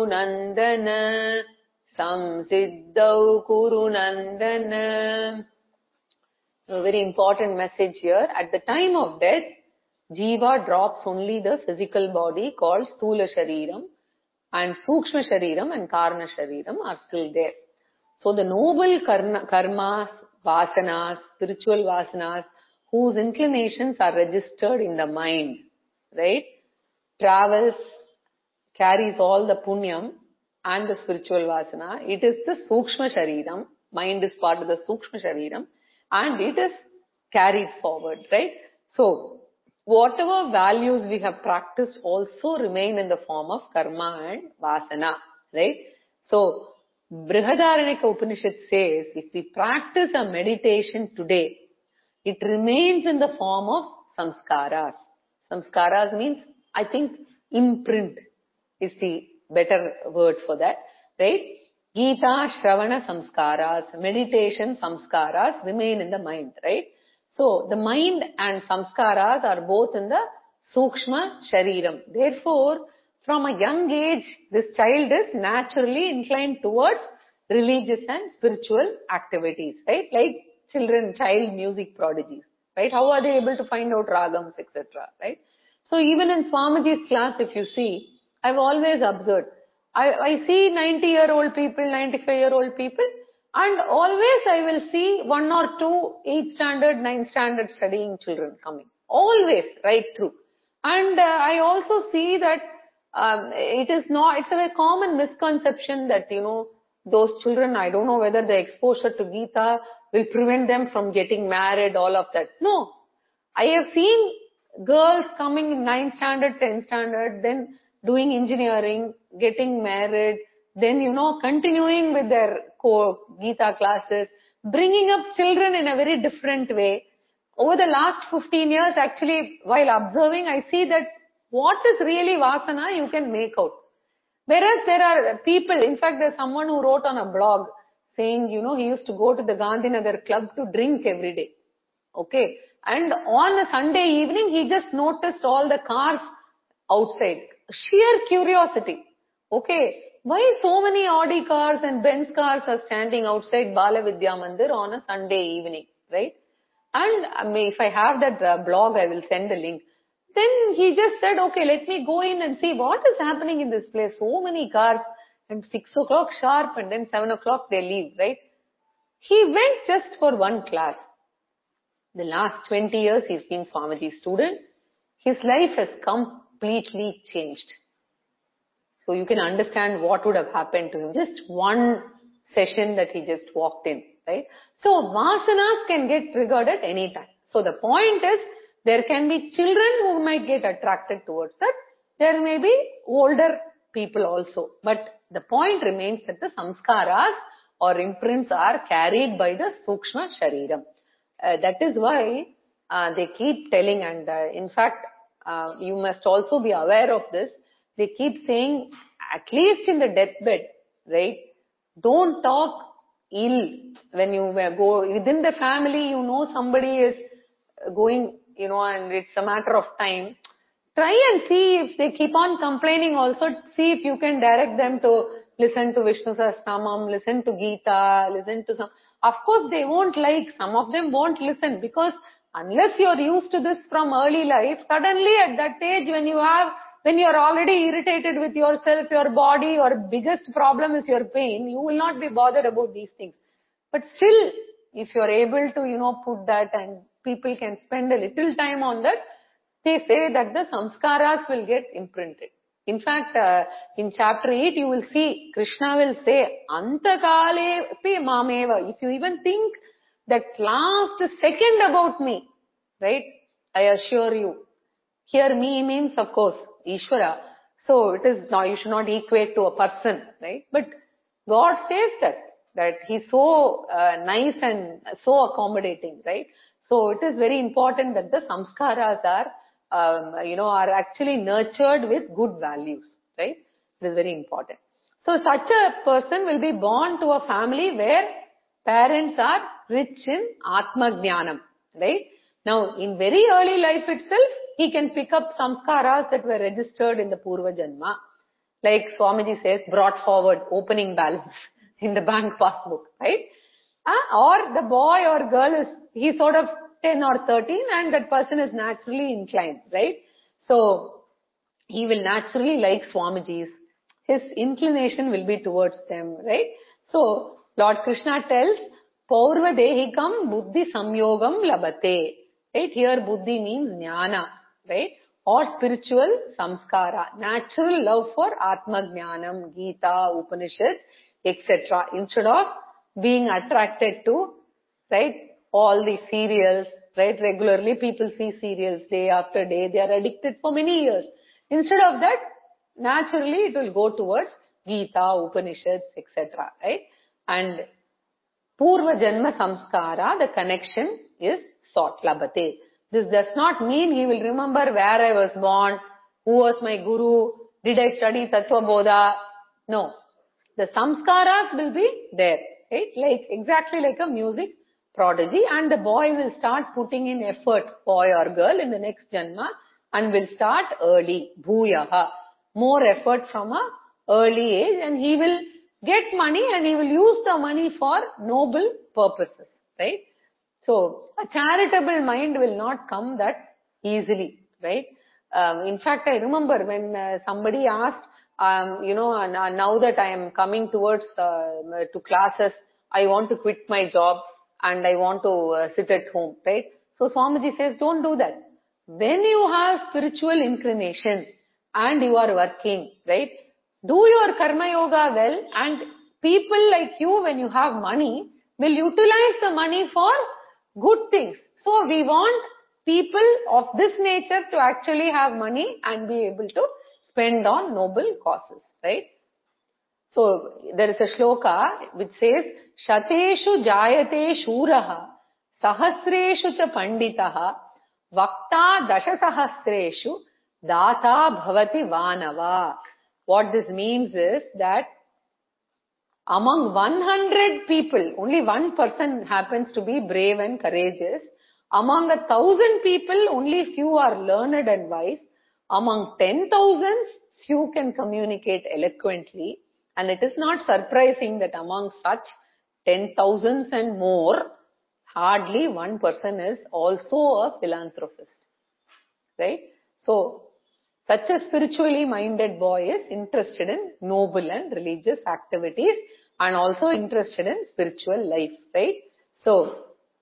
kuru nandana. A very important message here. At the time of death, Jiva drops only the physical body called Sthula Shariram and Sukshma Shariram and Karna Shariram are still there. So the noble karmas, vasanas, spiritual vasanas, whose inclinations are registered in the mind, right, travels, carries all the punyam and the spiritual vasana. It is the Sukshma Shariram. Mind is part of the Sukshma Shariram and it is carried forward, right? So, whatever values we have practiced also remain in the form of karma and vasana, right? So, Brihadaranyaka Upanishad says, if we practice a meditation today, it remains in the form of samskaras. Samskaras means, I think, imprint is the better word for that, right? Gita, Shravana samskaras, meditation samskaras remain in the mind, right? So, the mind and samskaras are both in the Sukshma Shariram. Therefore, from a young age, this child is naturally inclined towards religious and spiritual activities, right? Like child music prodigies, right? How are they able to find out ragams, etc., right? So, even in Swamiji's class, if you see, I've always observed, I see 90-year-old people, 95-year-old people, and always I will see 1 or 2 8th standard, 9th standard studying children coming. Always, right through. And I also see that it's a very common misconception that, those children, I don't know whether the exposure to Gita will prevent them from getting married, all of that. No. I have seen girls coming in 9th standard, 10th standard, then doing engineering, getting married, then, continuing with their Gita classes, bringing up children in a very different way. Over the last 15 years, actually, while observing, I see that what is really vasana, you can make out. Whereas there are people, in fact, there's someone who wrote on a blog saying, he used to go to the Gandhinagar club to drink every day. Okay. And on a Sunday evening, he just noticed all the cars outside. Sheer curiosity. Okay. Why so many Audi cars and Benz cars are standing outside Bala Vidya Mandir on a Sunday evening, right? And if I have that blog, I will send the link. Then he just said, okay, let me go in and see what is happening in this place. So many cars, and 6 o'clock sharp, and then 7 o'clock they leave, right? He went just for one class. The last 20 years he's been Swamiji's student. His life has completely changed. So you can understand what would have happened to him. Just one session that he just walked in, right? So vasanas can get triggered at any time. So the point is, there can be children who might get attracted towards that. There may be older people also. But the point remains that the samskaras or imprints are carried by the Sukshma Shariram. That is why they keep telling, and in fact, you must also be aware of this. They keep saying, at least in the deathbed, right? Don't talk ill when you go within the family. Somebody is going, and it's a matter of time. Try and see if they keep on complaining. Also, see if you can direct them to listen to Vishnu Sahasranamam, listen to Gita, listen to some. Of course, they won't like. Some of them won't listen because unless you're used to this from early life, suddenly at that age when you're already irritated with yourself, your body, your biggest problem is your pain, you will not be bothered about these things. But still, if you're able to, put that and people can spend a little time on that, they say that the samskaras will get imprinted. In fact, in chapter 8, you will see, Krishna will say, Antakale pe mameva. If you even think that last second about me, right? I assure you. Here me means, of course, Ishvara. So it is now, you should not equate to a person, right? But God says that He's so nice and so accommodating, right? So it is very important that the samskaras are actually nurtured with good values, right? It is very important. So such a person will be born to a family where parents are rich in Atma Jnanam, right? Now, in very early life itself, he can pick up samskaras that were registered in the Purva Janma. Like Swamiji says, brought forward opening balance in the bank passbook, right? Or the boy or girl he's sort of 10 or 13 and that person is naturally inclined, right? So, he will naturally like Swamijis. His inclination will be towards them, right? So, Lord Krishna tells, Paurva Dehikam Buddhi Samyogam Labate. Right? Here Buddhi means Jnana. Right? Or spiritual samskara. Natural love for Atma Jnanam, Gita, Upanishad, etc. Instead of being attracted to, right, all the serials, right? Regularly people see serials day after day. They are addicted for many years. Instead of that, naturally it will go towards Gita, Upanishads, etc. Right? And Purva Janma Samskara, the connection is sought, labate. This does not mean he will remember where I was born, who was my guru, did I study Tattva Bodha. No. The samskaras will be there, right? Like, exactly like a music prodigy, and the boy will start putting in effort, boy or girl, in the next Janma, and will start early, bhuyaha. More effort from a early age, and he will get money and he will use the money for noble purposes, right? So, a charitable mind will not come that easily, right? In fact, I remember when somebody asked, now that I am coming towards to classes, I want to quit my job and I want to sit at home, right? So, Swamiji says, don't do that. When you have spiritual inclination and you are working, right? Do your karma yoga well, and people like you, when you have money, will utilize the money for good things. So we want people of this nature to actually have money and be able to spend on noble causes, right? So there is a shloka which says, Shateshu jayate shuraha, sahasreshu cha panditaha, vakta dasasahasreshu, data bhavati vanava. What this means is that among 100 people, only one person happens to be brave and courageous. Among 1,000 people, only few are learned and wise. Among 10,000, few can communicate eloquently. And it is not surprising that among such 10,000s and more, hardly one person is also a philanthropist. Right? So, such a spiritually minded boy is interested in noble and religious activities and also interested in spiritual life, right? So,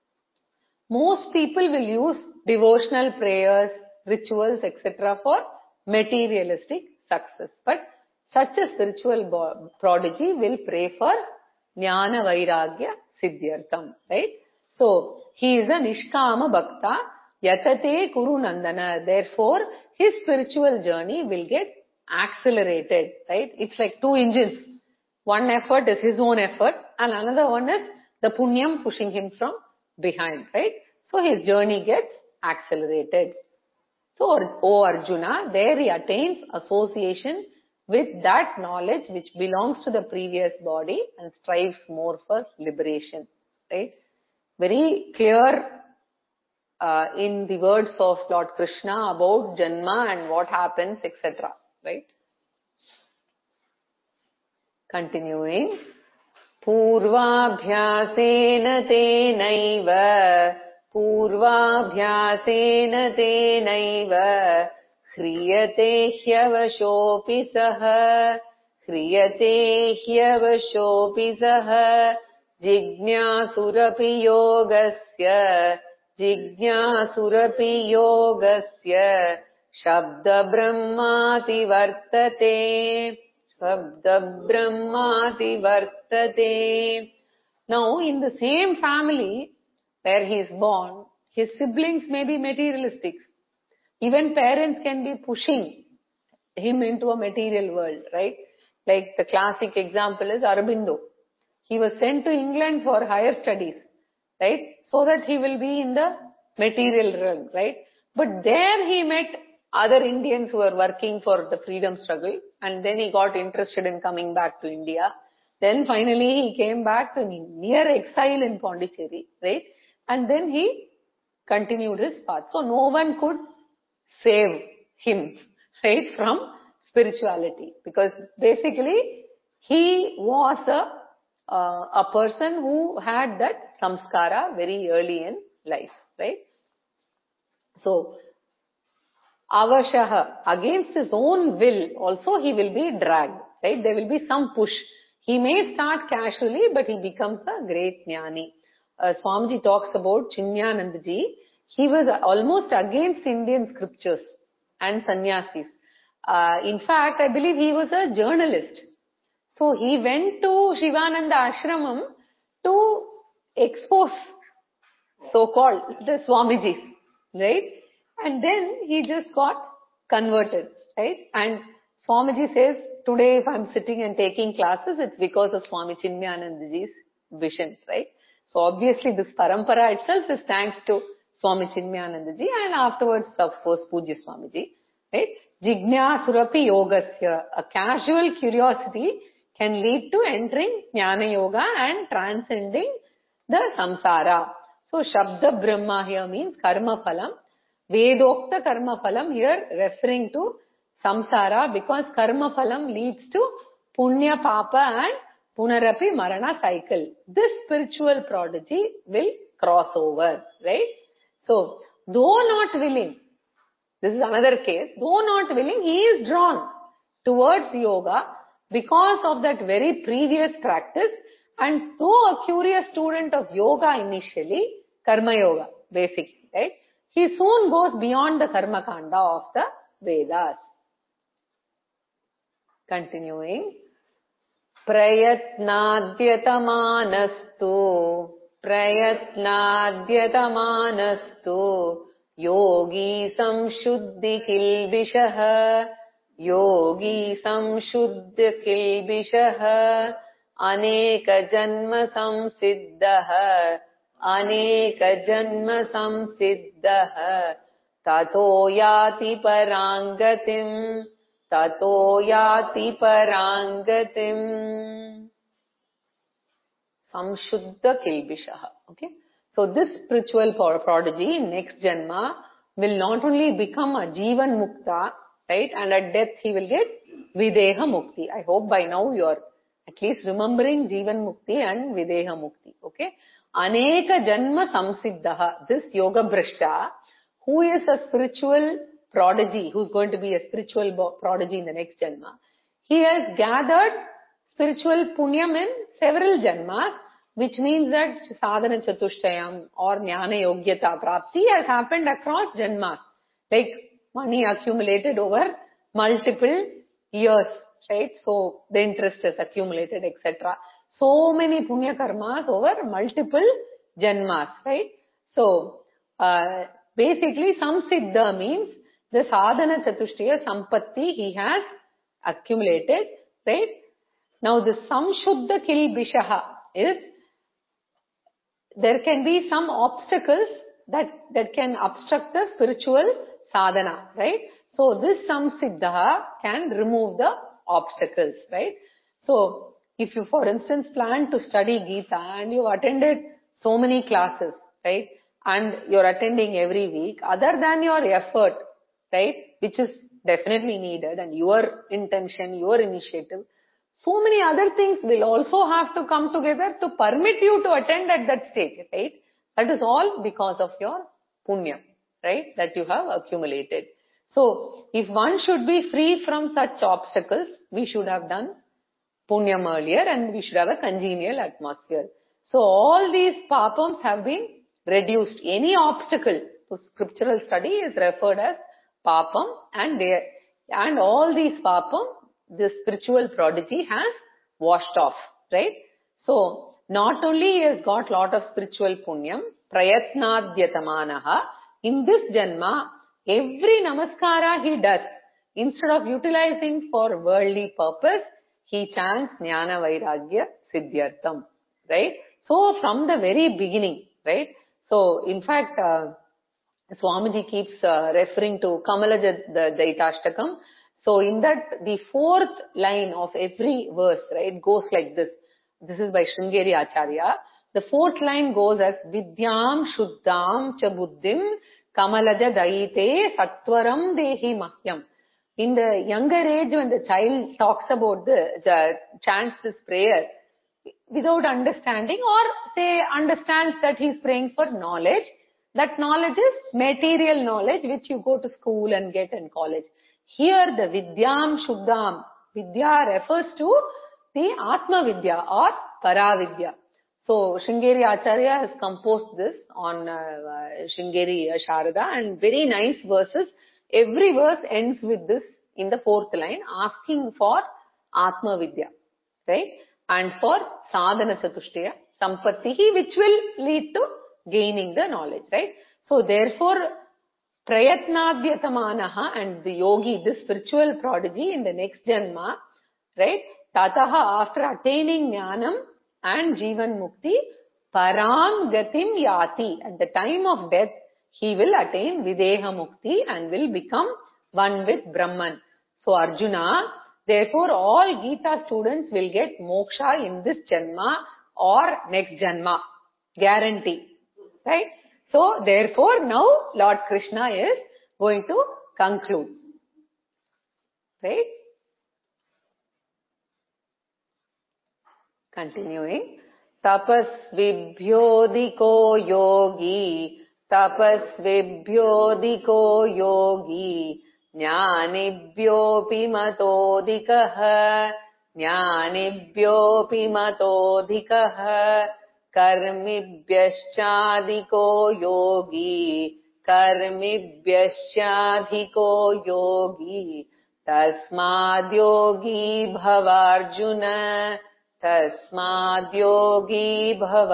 most people will use devotional prayers, rituals, etc. for materialistic success. But such a spiritual prodigy will pray for Jnana Vairagya Siddhyartham, right? So, he is a Nishkama Bhakta, Yatate Kuru Nandana. Therefore, his spiritual journey will get accelerated, right? It's like two engines. One effort is his own effort and another one is the punyam pushing him from behind, right? So his journey gets accelerated. So, O Arjuna, there he attains association with that knowledge which belongs to the previous body and strives more for liberation, right? Very clear in the words of Lord Krishna about Janma and what happens, etc. Right? Continuing. Purvabhyasena tenaiva hriyate hyavashopi saha jignasurapi yogasya shabda brahmati vartate. Now, in the same family where he is born, his siblings may be materialistic. Even parents can be pushing him into a material world, right? Like the classic example is Aurobindo. He was sent to England for higher studies, right? So that he will be in the material realm, right? But there he met other Indians who were working for the freedom struggle, and then he got interested in coming back to India. Then finally he came back to near exile in Pondicherry, right? And then he continued his path. So no one could save him, right, from spirituality, because basically he was a person who had that samskara very early in life, right? So, avashaha, against his own will, also he will be dragged, right? There will be some push. He may start casually, but he becomes a great jnani. Swamiji talks about Chinmayanandaji. He was almost against Indian scriptures and sannyasis. In fact, I believe he was a journalist. So he went to Shivananda Ashramam to expose, so-called, the Swamijis, right? And then he just got converted, right? And Swamiji says, today if I'm sitting and taking classes, it's because of Swami Chinmayanandaji's vision, right? So obviously this parampara itself is thanks to Swami Chinmayanandaji and afterwards, of course, Pujya Swamiji, right? Jignasurapi yogasya, a casual curiosity can lead to entering Jnana Yoga and transcending the samsara. So Shabda Brahma here means karma phalam. Vedokta karma phalam here referring to samsara, because karma phalam leads to punya papa and punarapi marana cycle. This spiritual prodigy will cross over, right? So, though not willing, this is another case, though not willing, he is drawn towards yoga because of that very previous practice, and though a curious student of yoga initially, karma yoga basically, right? He soon goes beyond the karma kanda of the Vedas. Continuing. Prayatnadyatamaanastu yogi samshuddhi kilbishah aneka janma samsiddhah tato yati parangatim. Samshuddha kilbishah. Okay. So this spiritual prodigy in next janma will not only become a Jivan Mukta, right? And at death he will get Videha Mukti. I hope by now you are at least remembering Jivan Mukti and Videha Mukti. Okay. Aneka Janma Samsiddha. This Yoga Bhrashta, who is a spiritual prodigy, who's going to be a spiritual prodigy in the next janma, he has gathered spiritual punyam in several janmas, which means that sadhana chatushtayam or jnana yogyata prapti has happened across janmas, like money accumulated over multiple years, right? So the interest is accumulated, etc. So many punya karmas over multiple janmas, right? So basically samsiddha means the sadhana chatushtaya sampatti he has accumulated, right? Now the samshuddha kilbishaha is, there can be some obstacles that can obstruct the spiritual sadhana, right? So this samsiddha can remove the obstacles, right? So if you, for instance, plan to study Gita and you've attended so many classes, right? And you're attending every week, other than your effort, right? Which is definitely needed, and your intention, your initiative, so many other things will also have to come together to permit you to attend at that stage, right? That is all because of your punya, right? That you have accumulated. So, if one should be free from such obstacles, we should have done punyam earlier and we should have a congenial atmosphere. So, all these papams have been reduced. Any obstacle to scriptural study is referred as papam, and all these papam, the spiritual prodigy has washed off, right? So, not only he has got lot of spiritual punyam, prayatnadhyatamanaha, in this janma, every namaskara he does, instead of utilizing for worldly purpose, he chants jnana vairagya siddhyartham, right? So, from the very beginning, right? So, in fact, Swamiji keeps referring to Kamalaja Daitastakam. So, in that, the fourth line of every verse, right, goes like this. This is by Sringeri Acharya. The fourth line goes as Vidyam Shuddham Cha Buddhim Kamalaja Daite Sattvaram Dehi Mahyam. In the younger age, when the child talks about chants this prayer without understanding, or say understands that he is praying for knowledge, that knowledge is material knowledge which you go to school and get in college. Here the Vidyam Shuddham, Vidya refers to the Atma Vidya or Paravidya. So Sringeri Acharya has composed this on Sringeri Sharada, and very nice verses. Every verse ends with this in the 4th line, asking for Atma Vidya, right? And for Sadhana Chatushtaya, Sampattihi, which will lead to gaining the knowledge, right? So therefore, Prayatnadhyatamanaha and the yogi, this spiritual prodigy in the next Janma, right? Tataha, after attaining Jnanam and Jivan Mukti, Param Gatim Yati, at the time of death, he will attain Videha Mukti and will become one with Brahman. So Arjuna, therefore all Gita students will get moksha in this Janma or next Janma. Guarantee. Right? So therefore now Lord Krishna is going to conclude. Right? Continuing. Tapasvibhyodiko yogi, tapasvibhyodiko yogi, jnanibhyopi matodikaha, jnanibhyopi matodikaha, karmibhyashchadiko yogi, karmibhyashchadhiko yogi, tasmad yogi bhavarjuna, Tasmad yogi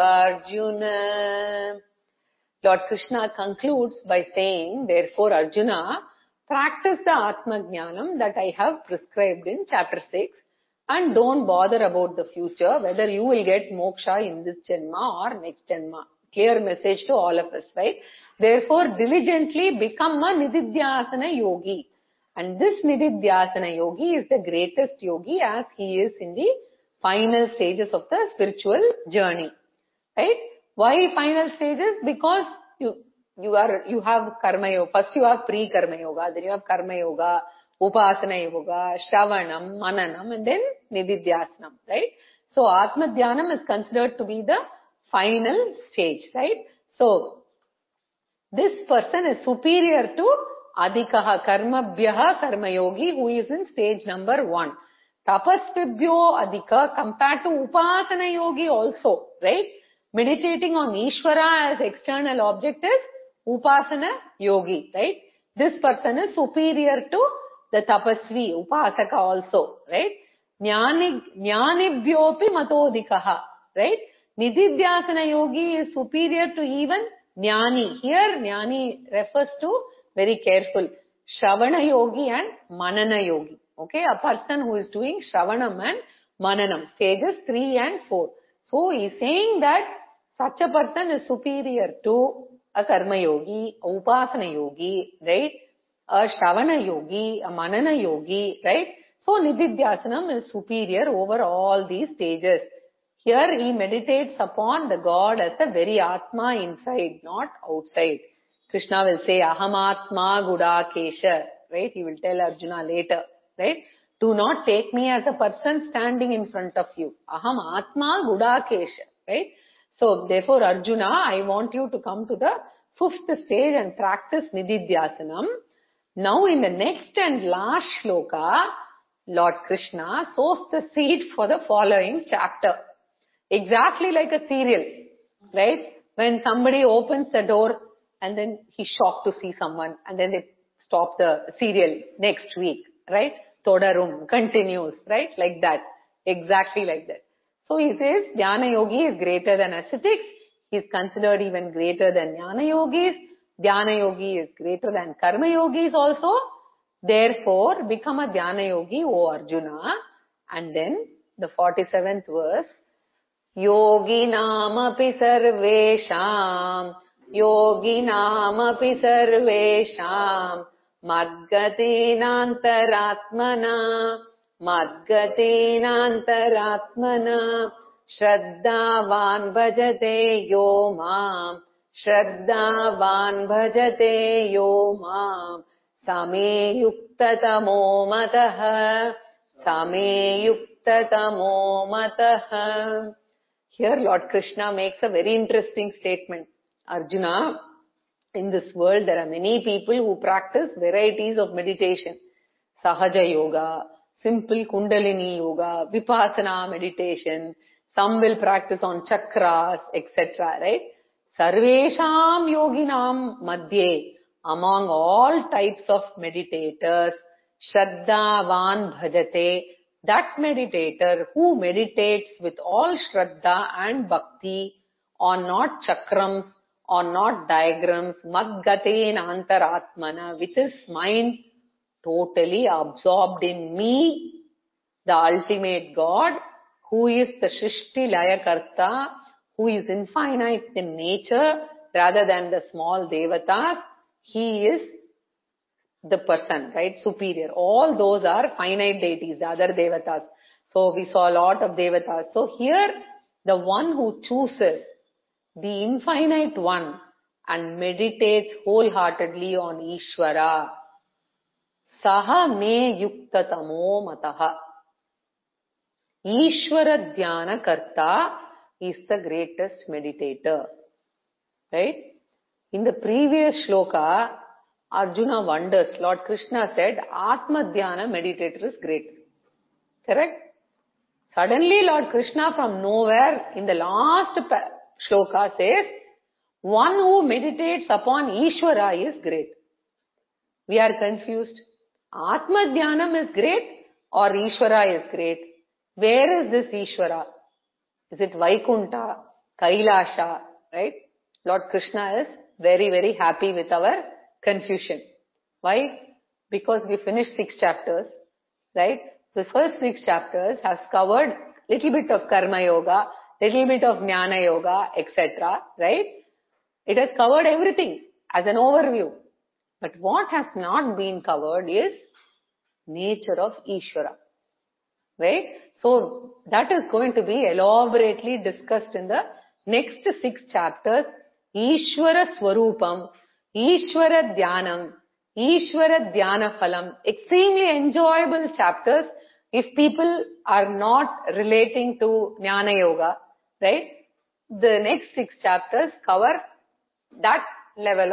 bhavarjuna. Lord Krishna concludes by saying, therefore Arjuna, practice the Atma Jnanam that I have prescribed in chapter 6 and don't bother about the future, whether you will get moksha in this Janma or next Janma. Clear message to all of us, right? Therefore diligently become a Nididhyasana yogi. And this Nididhyasana yogi is the greatest yogi as he is in the final stages of the spiritual journey, right? Why final stages? Because you have karma yoga. First you have pre-karma yoga, then you have karma yoga, upasana yoga, shravanam, mananam, and then nididhyasanam, right? So Atma Dhyanam is considered to be the final stage, right? So this person is superior to adhikaha karmabhyaha karma yogi, who is in stage number 1. Tapasvibhyo adhika compared to upasana yogi also, right? Meditating on Ishvara as external object is upasana yogi, right? This person is superior to the tapasvi, upasaka also, right? Jnanibhyopi matodikaha, right? Nididhyasana yogi is superior to even jnani. Here jnani refers to, very careful, Shravana yogi and Manana yogi. Okay, a person who is doing Shravanam and Mananam, stages 3 and 4. So he is saying that such a person is superior to a Karma yogi, a Upasana yogi, right? A Shravana yogi, a Manana yogi, right? So Nididhyasanam is superior over all these stages. Here he meditates upon the God as a very Atma inside, not outside. Krishna will say, Aham Atma Gudakesha, right? He will tell Arjuna later. Right? Do not take me as a person standing in front of you. Aham Atma Gudakesha. Right? So, therefore, Arjuna, I want you to come to the 5th stage and practice Nididhyasanam. Now, in the next and last shloka, Lord Krishna sows the seed for the following chapter. Exactly like a serial. Right? When somebody opens the door and then he's shocked to see someone and then they stop the serial next week. Right? Todarum continues, right? Like that. Exactly like that. So he says, Dhyana Yogi is greater than ascetics. He is considered even greater than Jnana Yogis. Dhyana Yogi is greater than Karma Yogis also. Therefore, become a Dhyana Yogi, O Arjuna. And then the 47th verse. Yoginamapi sarvesham. Yoginamapi sarvesham. Madgatinantaratmana, Madgatinantaratmana, Shraddhavan bhajate yo mam, Shraddhavan bhajate yo mam, Same yuktatamo mataha, Same yuktatamo mataha. Here Lord Krishna makes a very interesting statement. Arjuna, in this world, there are many people who practice varieties of meditation. Sahaja yoga, simple Kundalini yoga, Vipassana meditation. Some will practice on chakras, etc. Right? Sarvesham yoginam madhye, among all types of meditators, Shraddhavan bhajate, that meditator who meditates with all Shraddha and Bhakti on not chakrams, on not diagrams, Madgaten antaratmana, with his mind totally absorbed in me, the ultimate God, who is the Shrishti Laya Karta, who is infinite in nature rather than the small devatas. He is the person, right? Superior. All those are finite deities, the other devatas. So we saw a lot of devatas. So here, the one who chooses the infinite one and meditates wholeheartedly on Ishvara, Saha me yuktatamo mataha. Ishvara dhyana karta is the greatest meditator. Right? In the previous shloka, Arjuna wonders. Lord Krishna said, Atma Dhyana meditator is great. Correct? Suddenly Lord Krishna from nowhere in the last shloka says, one who meditates upon Ishvara is great. We are confused. Atma Dhyanam is great or Ishvara is great? Where is this Ishvara? Is it Vaikunta, Kailasha, right? Lord Krishna is very, very happy with our confusion. Why? Because we finished 6 chapters, right? The first 6 chapters has covered little bit of Karma Yoga, little bit of Jnana Yoga, etc., right? It has covered everything as an overview. But what has not been covered is nature of Ishvara, right? So that is going to be elaborately discussed in the next 6 chapters. Ishvara Swarupam, Ishvara Dhyanam, Ishvara Dhyana Phalam. Extremely enjoyable chapters if people are not relating to Jnana Yoga, right? The next 6 chapters cover that level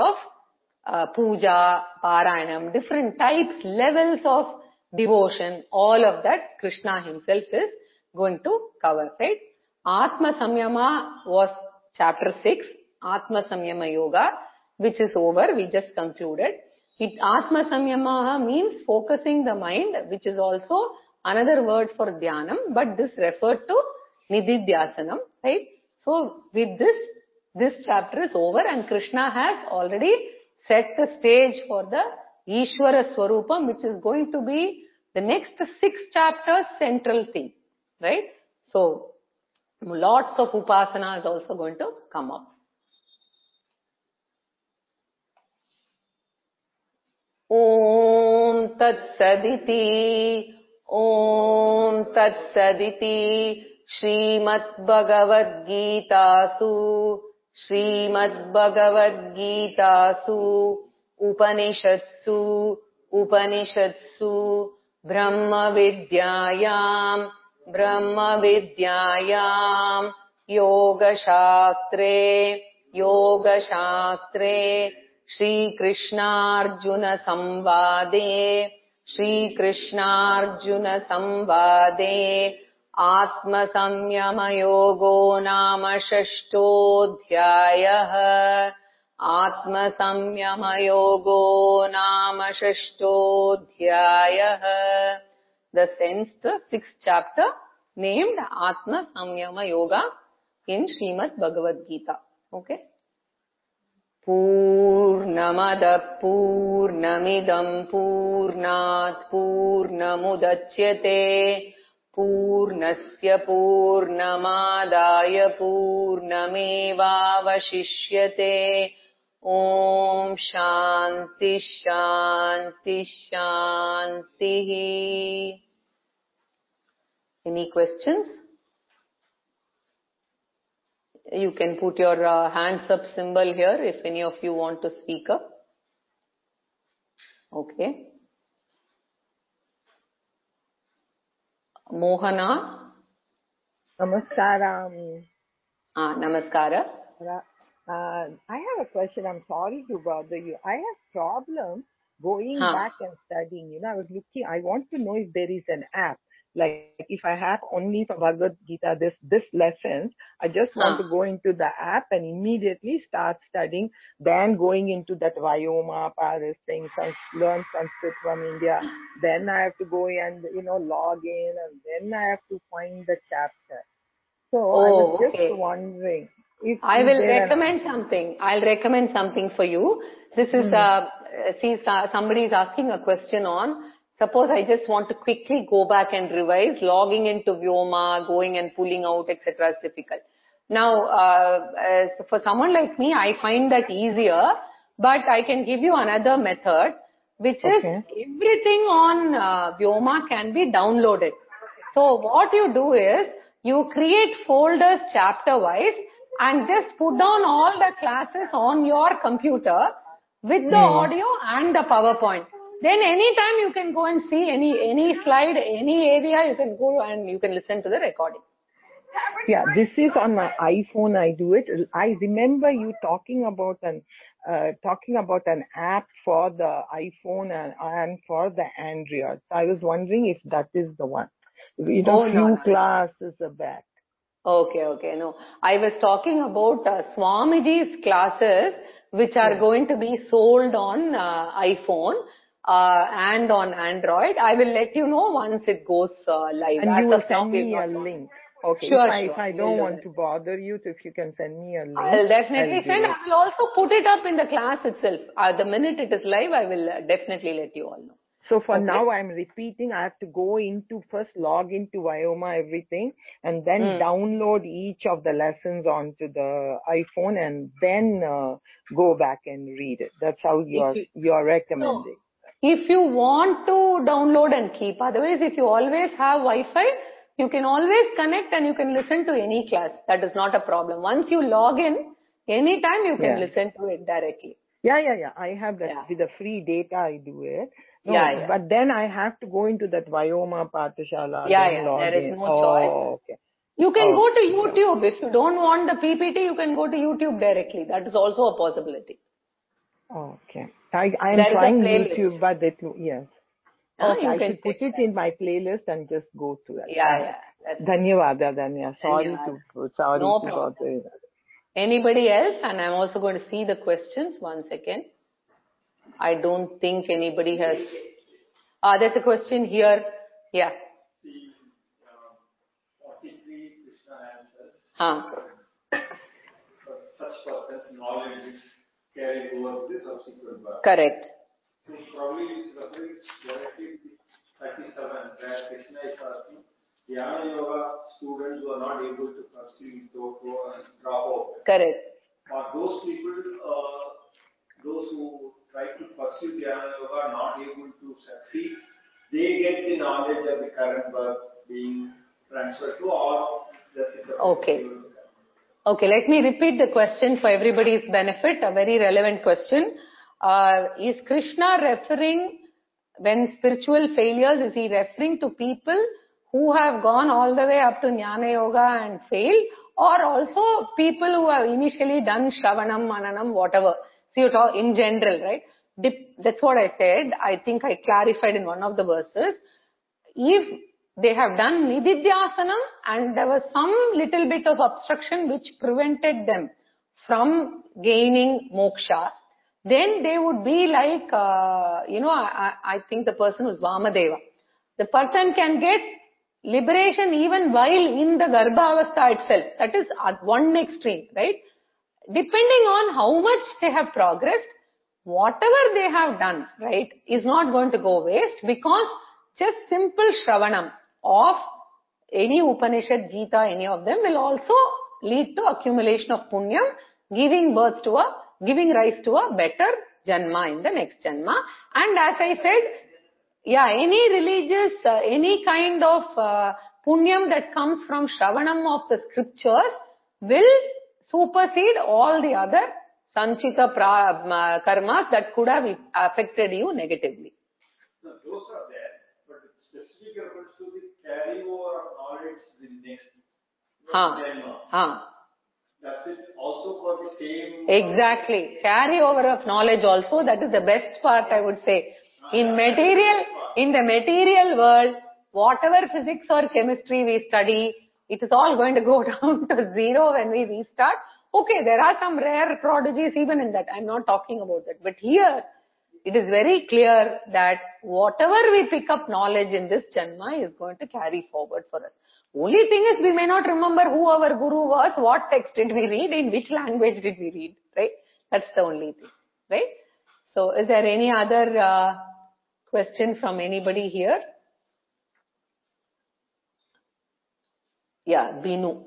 of puja, parayanam, different types, levels of devotion, all of that Krishna himself is going to cover, right? Atma Samyama was chapter 6, Atma Samyama Yoga, which is over, we just concluded. Atma Samyama means focusing the mind, which is also another word for Dhyanam, but this referred to Nididhyasanam, right? So with this chapter is over and Krishna has already set the stage for the Ishvara Swarupam, which is going to be the next 6 chapters central theme, right? So lots of upasana is also going to come up. Om Tat Saditi, Om Tat Saditi, Srimad Bhagavad Gita Su, Srimad Bhagavad Gita Su, Upanishatsu, Upanishatsu, Brahma Vidyayam, Brahma Vidyayam, Yoga Shastre, Yoga Shastre, Shri Krishna Arjuna Samvade, Shri Krishna Arjuna Samvade, Atma Samyama Yogo Nama Shashtodhyayah, Atma Samyama Yogo Nama Shashtodhyayah. The 6th chapter named Atma Samyama Yoga in Srimad Bhagavad Gita. Okay. Purnamada Purnamidam Purnat Purnamudachyate Purnasya Purnamadaya Purnamevavashishyate. Om Shanti Shanti Shanti. Any questions? You can put your hands up symbol here if any of you want to speak up. Okay. Mohana. Namaskaram. Namaskara. I have a question. I'm sorry to bother you. I have problem going back and studying, I was looking, I want to know if there is an app. Like if I have only for Bhagavad Gita this lessons, I just want to go into the app and immediately start studying, then going into that Vyoma, Paris thing, learn Sanskrit from India. Then I have to go and, log in, and then I have to find the chapter. So I was just wondering if I will recommend something. I'll recommend something for you. This is, somebody is asking a question on, suppose I just want to quickly go back and revise, logging into Vyoma, going and pulling out, etc. is difficult. Now, for someone like me, I find that easier, but I can give you another method, which is everything on Vyoma can be downloaded. So what you do is, you create folders chapter-wise and just put down all the classes on your computer with the audio and the PowerPoint. Then anytime you can go and see any slide, any area, you can go and you can listen to the recording. Yeah, this is on my iPhone. I do it. I remember you talking about an app for the iPhone and for the Android. So I was wondering if that is the one. Few classes are back. Okay, no. I was talking about Swamiji's classes, which are going to be sold on iPhone and on Android. I will let you know once it goes live. And you will send me a link. Okay, sure. If I don't want to bother you, if you can send me a link. I'll definitely send. I will also put it up in the class itself. The minute it is live, I will definitely let you all know. So for now, I'm repeating, I have to first log into Vyoma, everything, and then download each of the lessons onto the iPhone and then go back and read it. That's how you're recommending. If you want to download and keep, otherwise if you always have Wi-Fi, you can always connect and you can listen to any class. That is not a problem. Once you log in, anytime you can listen to it directly. Yeah. I have that. With the free data, I do it. But then I have to go into that Vyoma Pathashala. There is no choice. Okay. You can go to YouTube. If you don't want the PPT, you can go to YouTube directly. That is also a possibility. Okay. I am trying YouTube, but yes. Okay, I should put it in my playlist and just go to that. Yeah. Dhanyavada, Dhanya. Sorry to bother you. Anybody else? And I'm also going to see the questions. 1 second. I don't think anybody has. There's a question here. Yeah. The 43 Krishna answers. Such person's knowledge is carried over the subsequent birth. Correct. So probably it's referring directly to 37, where Krishna is asking Dhyana Yoga students who are not able to pursue Toko and drop out. Correct. Are those people, those who try to pursue Dhyana Yoga are not able to succeed, they get the knowledge of the current birth being transferred to all the Okay, let me repeat the question for everybody's benefit, a very relevant question. Is Krishna referring, when spiritual failures, is he referring to people who have gone all the way up to Jnana Yoga and failed, or also people who have initially done Shravanam, Mananam, whatever? So you talk in general, right? That's what I said. I think I clarified in one of the verses. If they have done Nididhyasanam and there was some little bit of obstruction which prevented them from gaining moksha, then they would be like, I think the person was Vamadeva. The person can get liberation even while in the Garbha Avastha itself. That is at one extreme, right? Depending on how much they have progressed, whatever they have done, right, is not going to go waste, because just simple Shravanam of any Upanishad, Gita, any of them will also lead to accumulation of punyam, giving rise to a better janma in the next janma. And as I said, any religious, any kind of punyam that comes from Shravanam of the scriptures will supersede all the other sanchita karmas that could have affected you negatively. No, those are there, but specific reference to the carryover of knowledge the next janma. Does it also also for the same. Exactly. Carry over of knowledge also, that is the best part, I would say. In the material world, whatever physics or chemistry we study, it is all going to go down to zero when we restart. Okay, there are some rare prodigies even in that. I'm not talking about that. But here, it is very clear that whatever we pick up knowledge in this Janma is going to carry forward for us. Only thing is we may not remember who our Guru was, what text did we read, in which language did we read, right? That's the only thing, right? So is there any other question from anybody here? Yeah, Binu.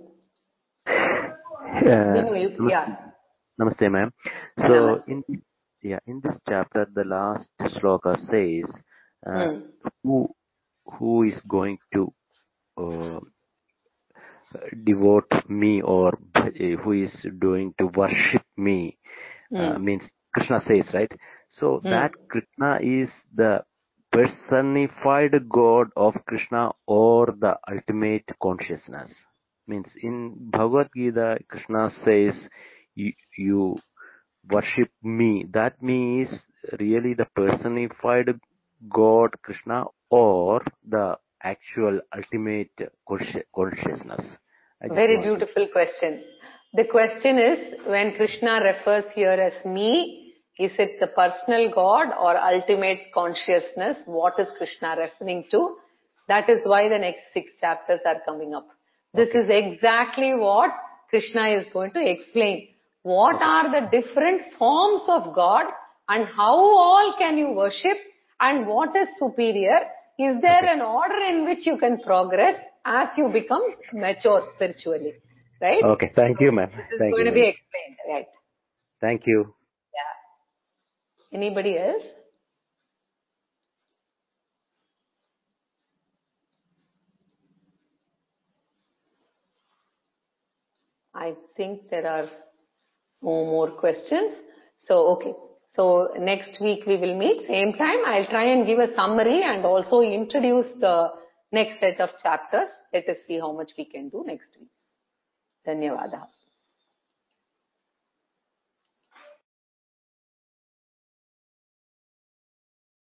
Binu, yeah. Namaste, ma'am. So in this chapter, the last shloka says, who is going to devote me, or who is going to worship me, means Krishna says, right? So that Krishna is the personified God of Krishna or the ultimate consciousness. Means in Bhagavad Gita, Krishna says, you worship me. That means really the personified God Krishna or the actual ultimate consciousness. Very beautiful question. The question is, when Krishna refers here as me, is it the personal God or ultimate consciousness? What is Krishna referring to? That is why the next 6 chapters are coming up. This is exactly what Krishna is going to explain. What are the different forms of God and how all can you worship and what is superior? Is there an order in which you can progress as you become mature spiritually? Right? Okay, thank you, ma'am. This is going to be explained, right? Thank you. Yeah. Anybody else? I think there are no more questions. So, okay. So, next week we will meet, same time. I'll try and give a summary and also introduce the next set of chapters. Let us see how much we can do next week. Dhanyavada.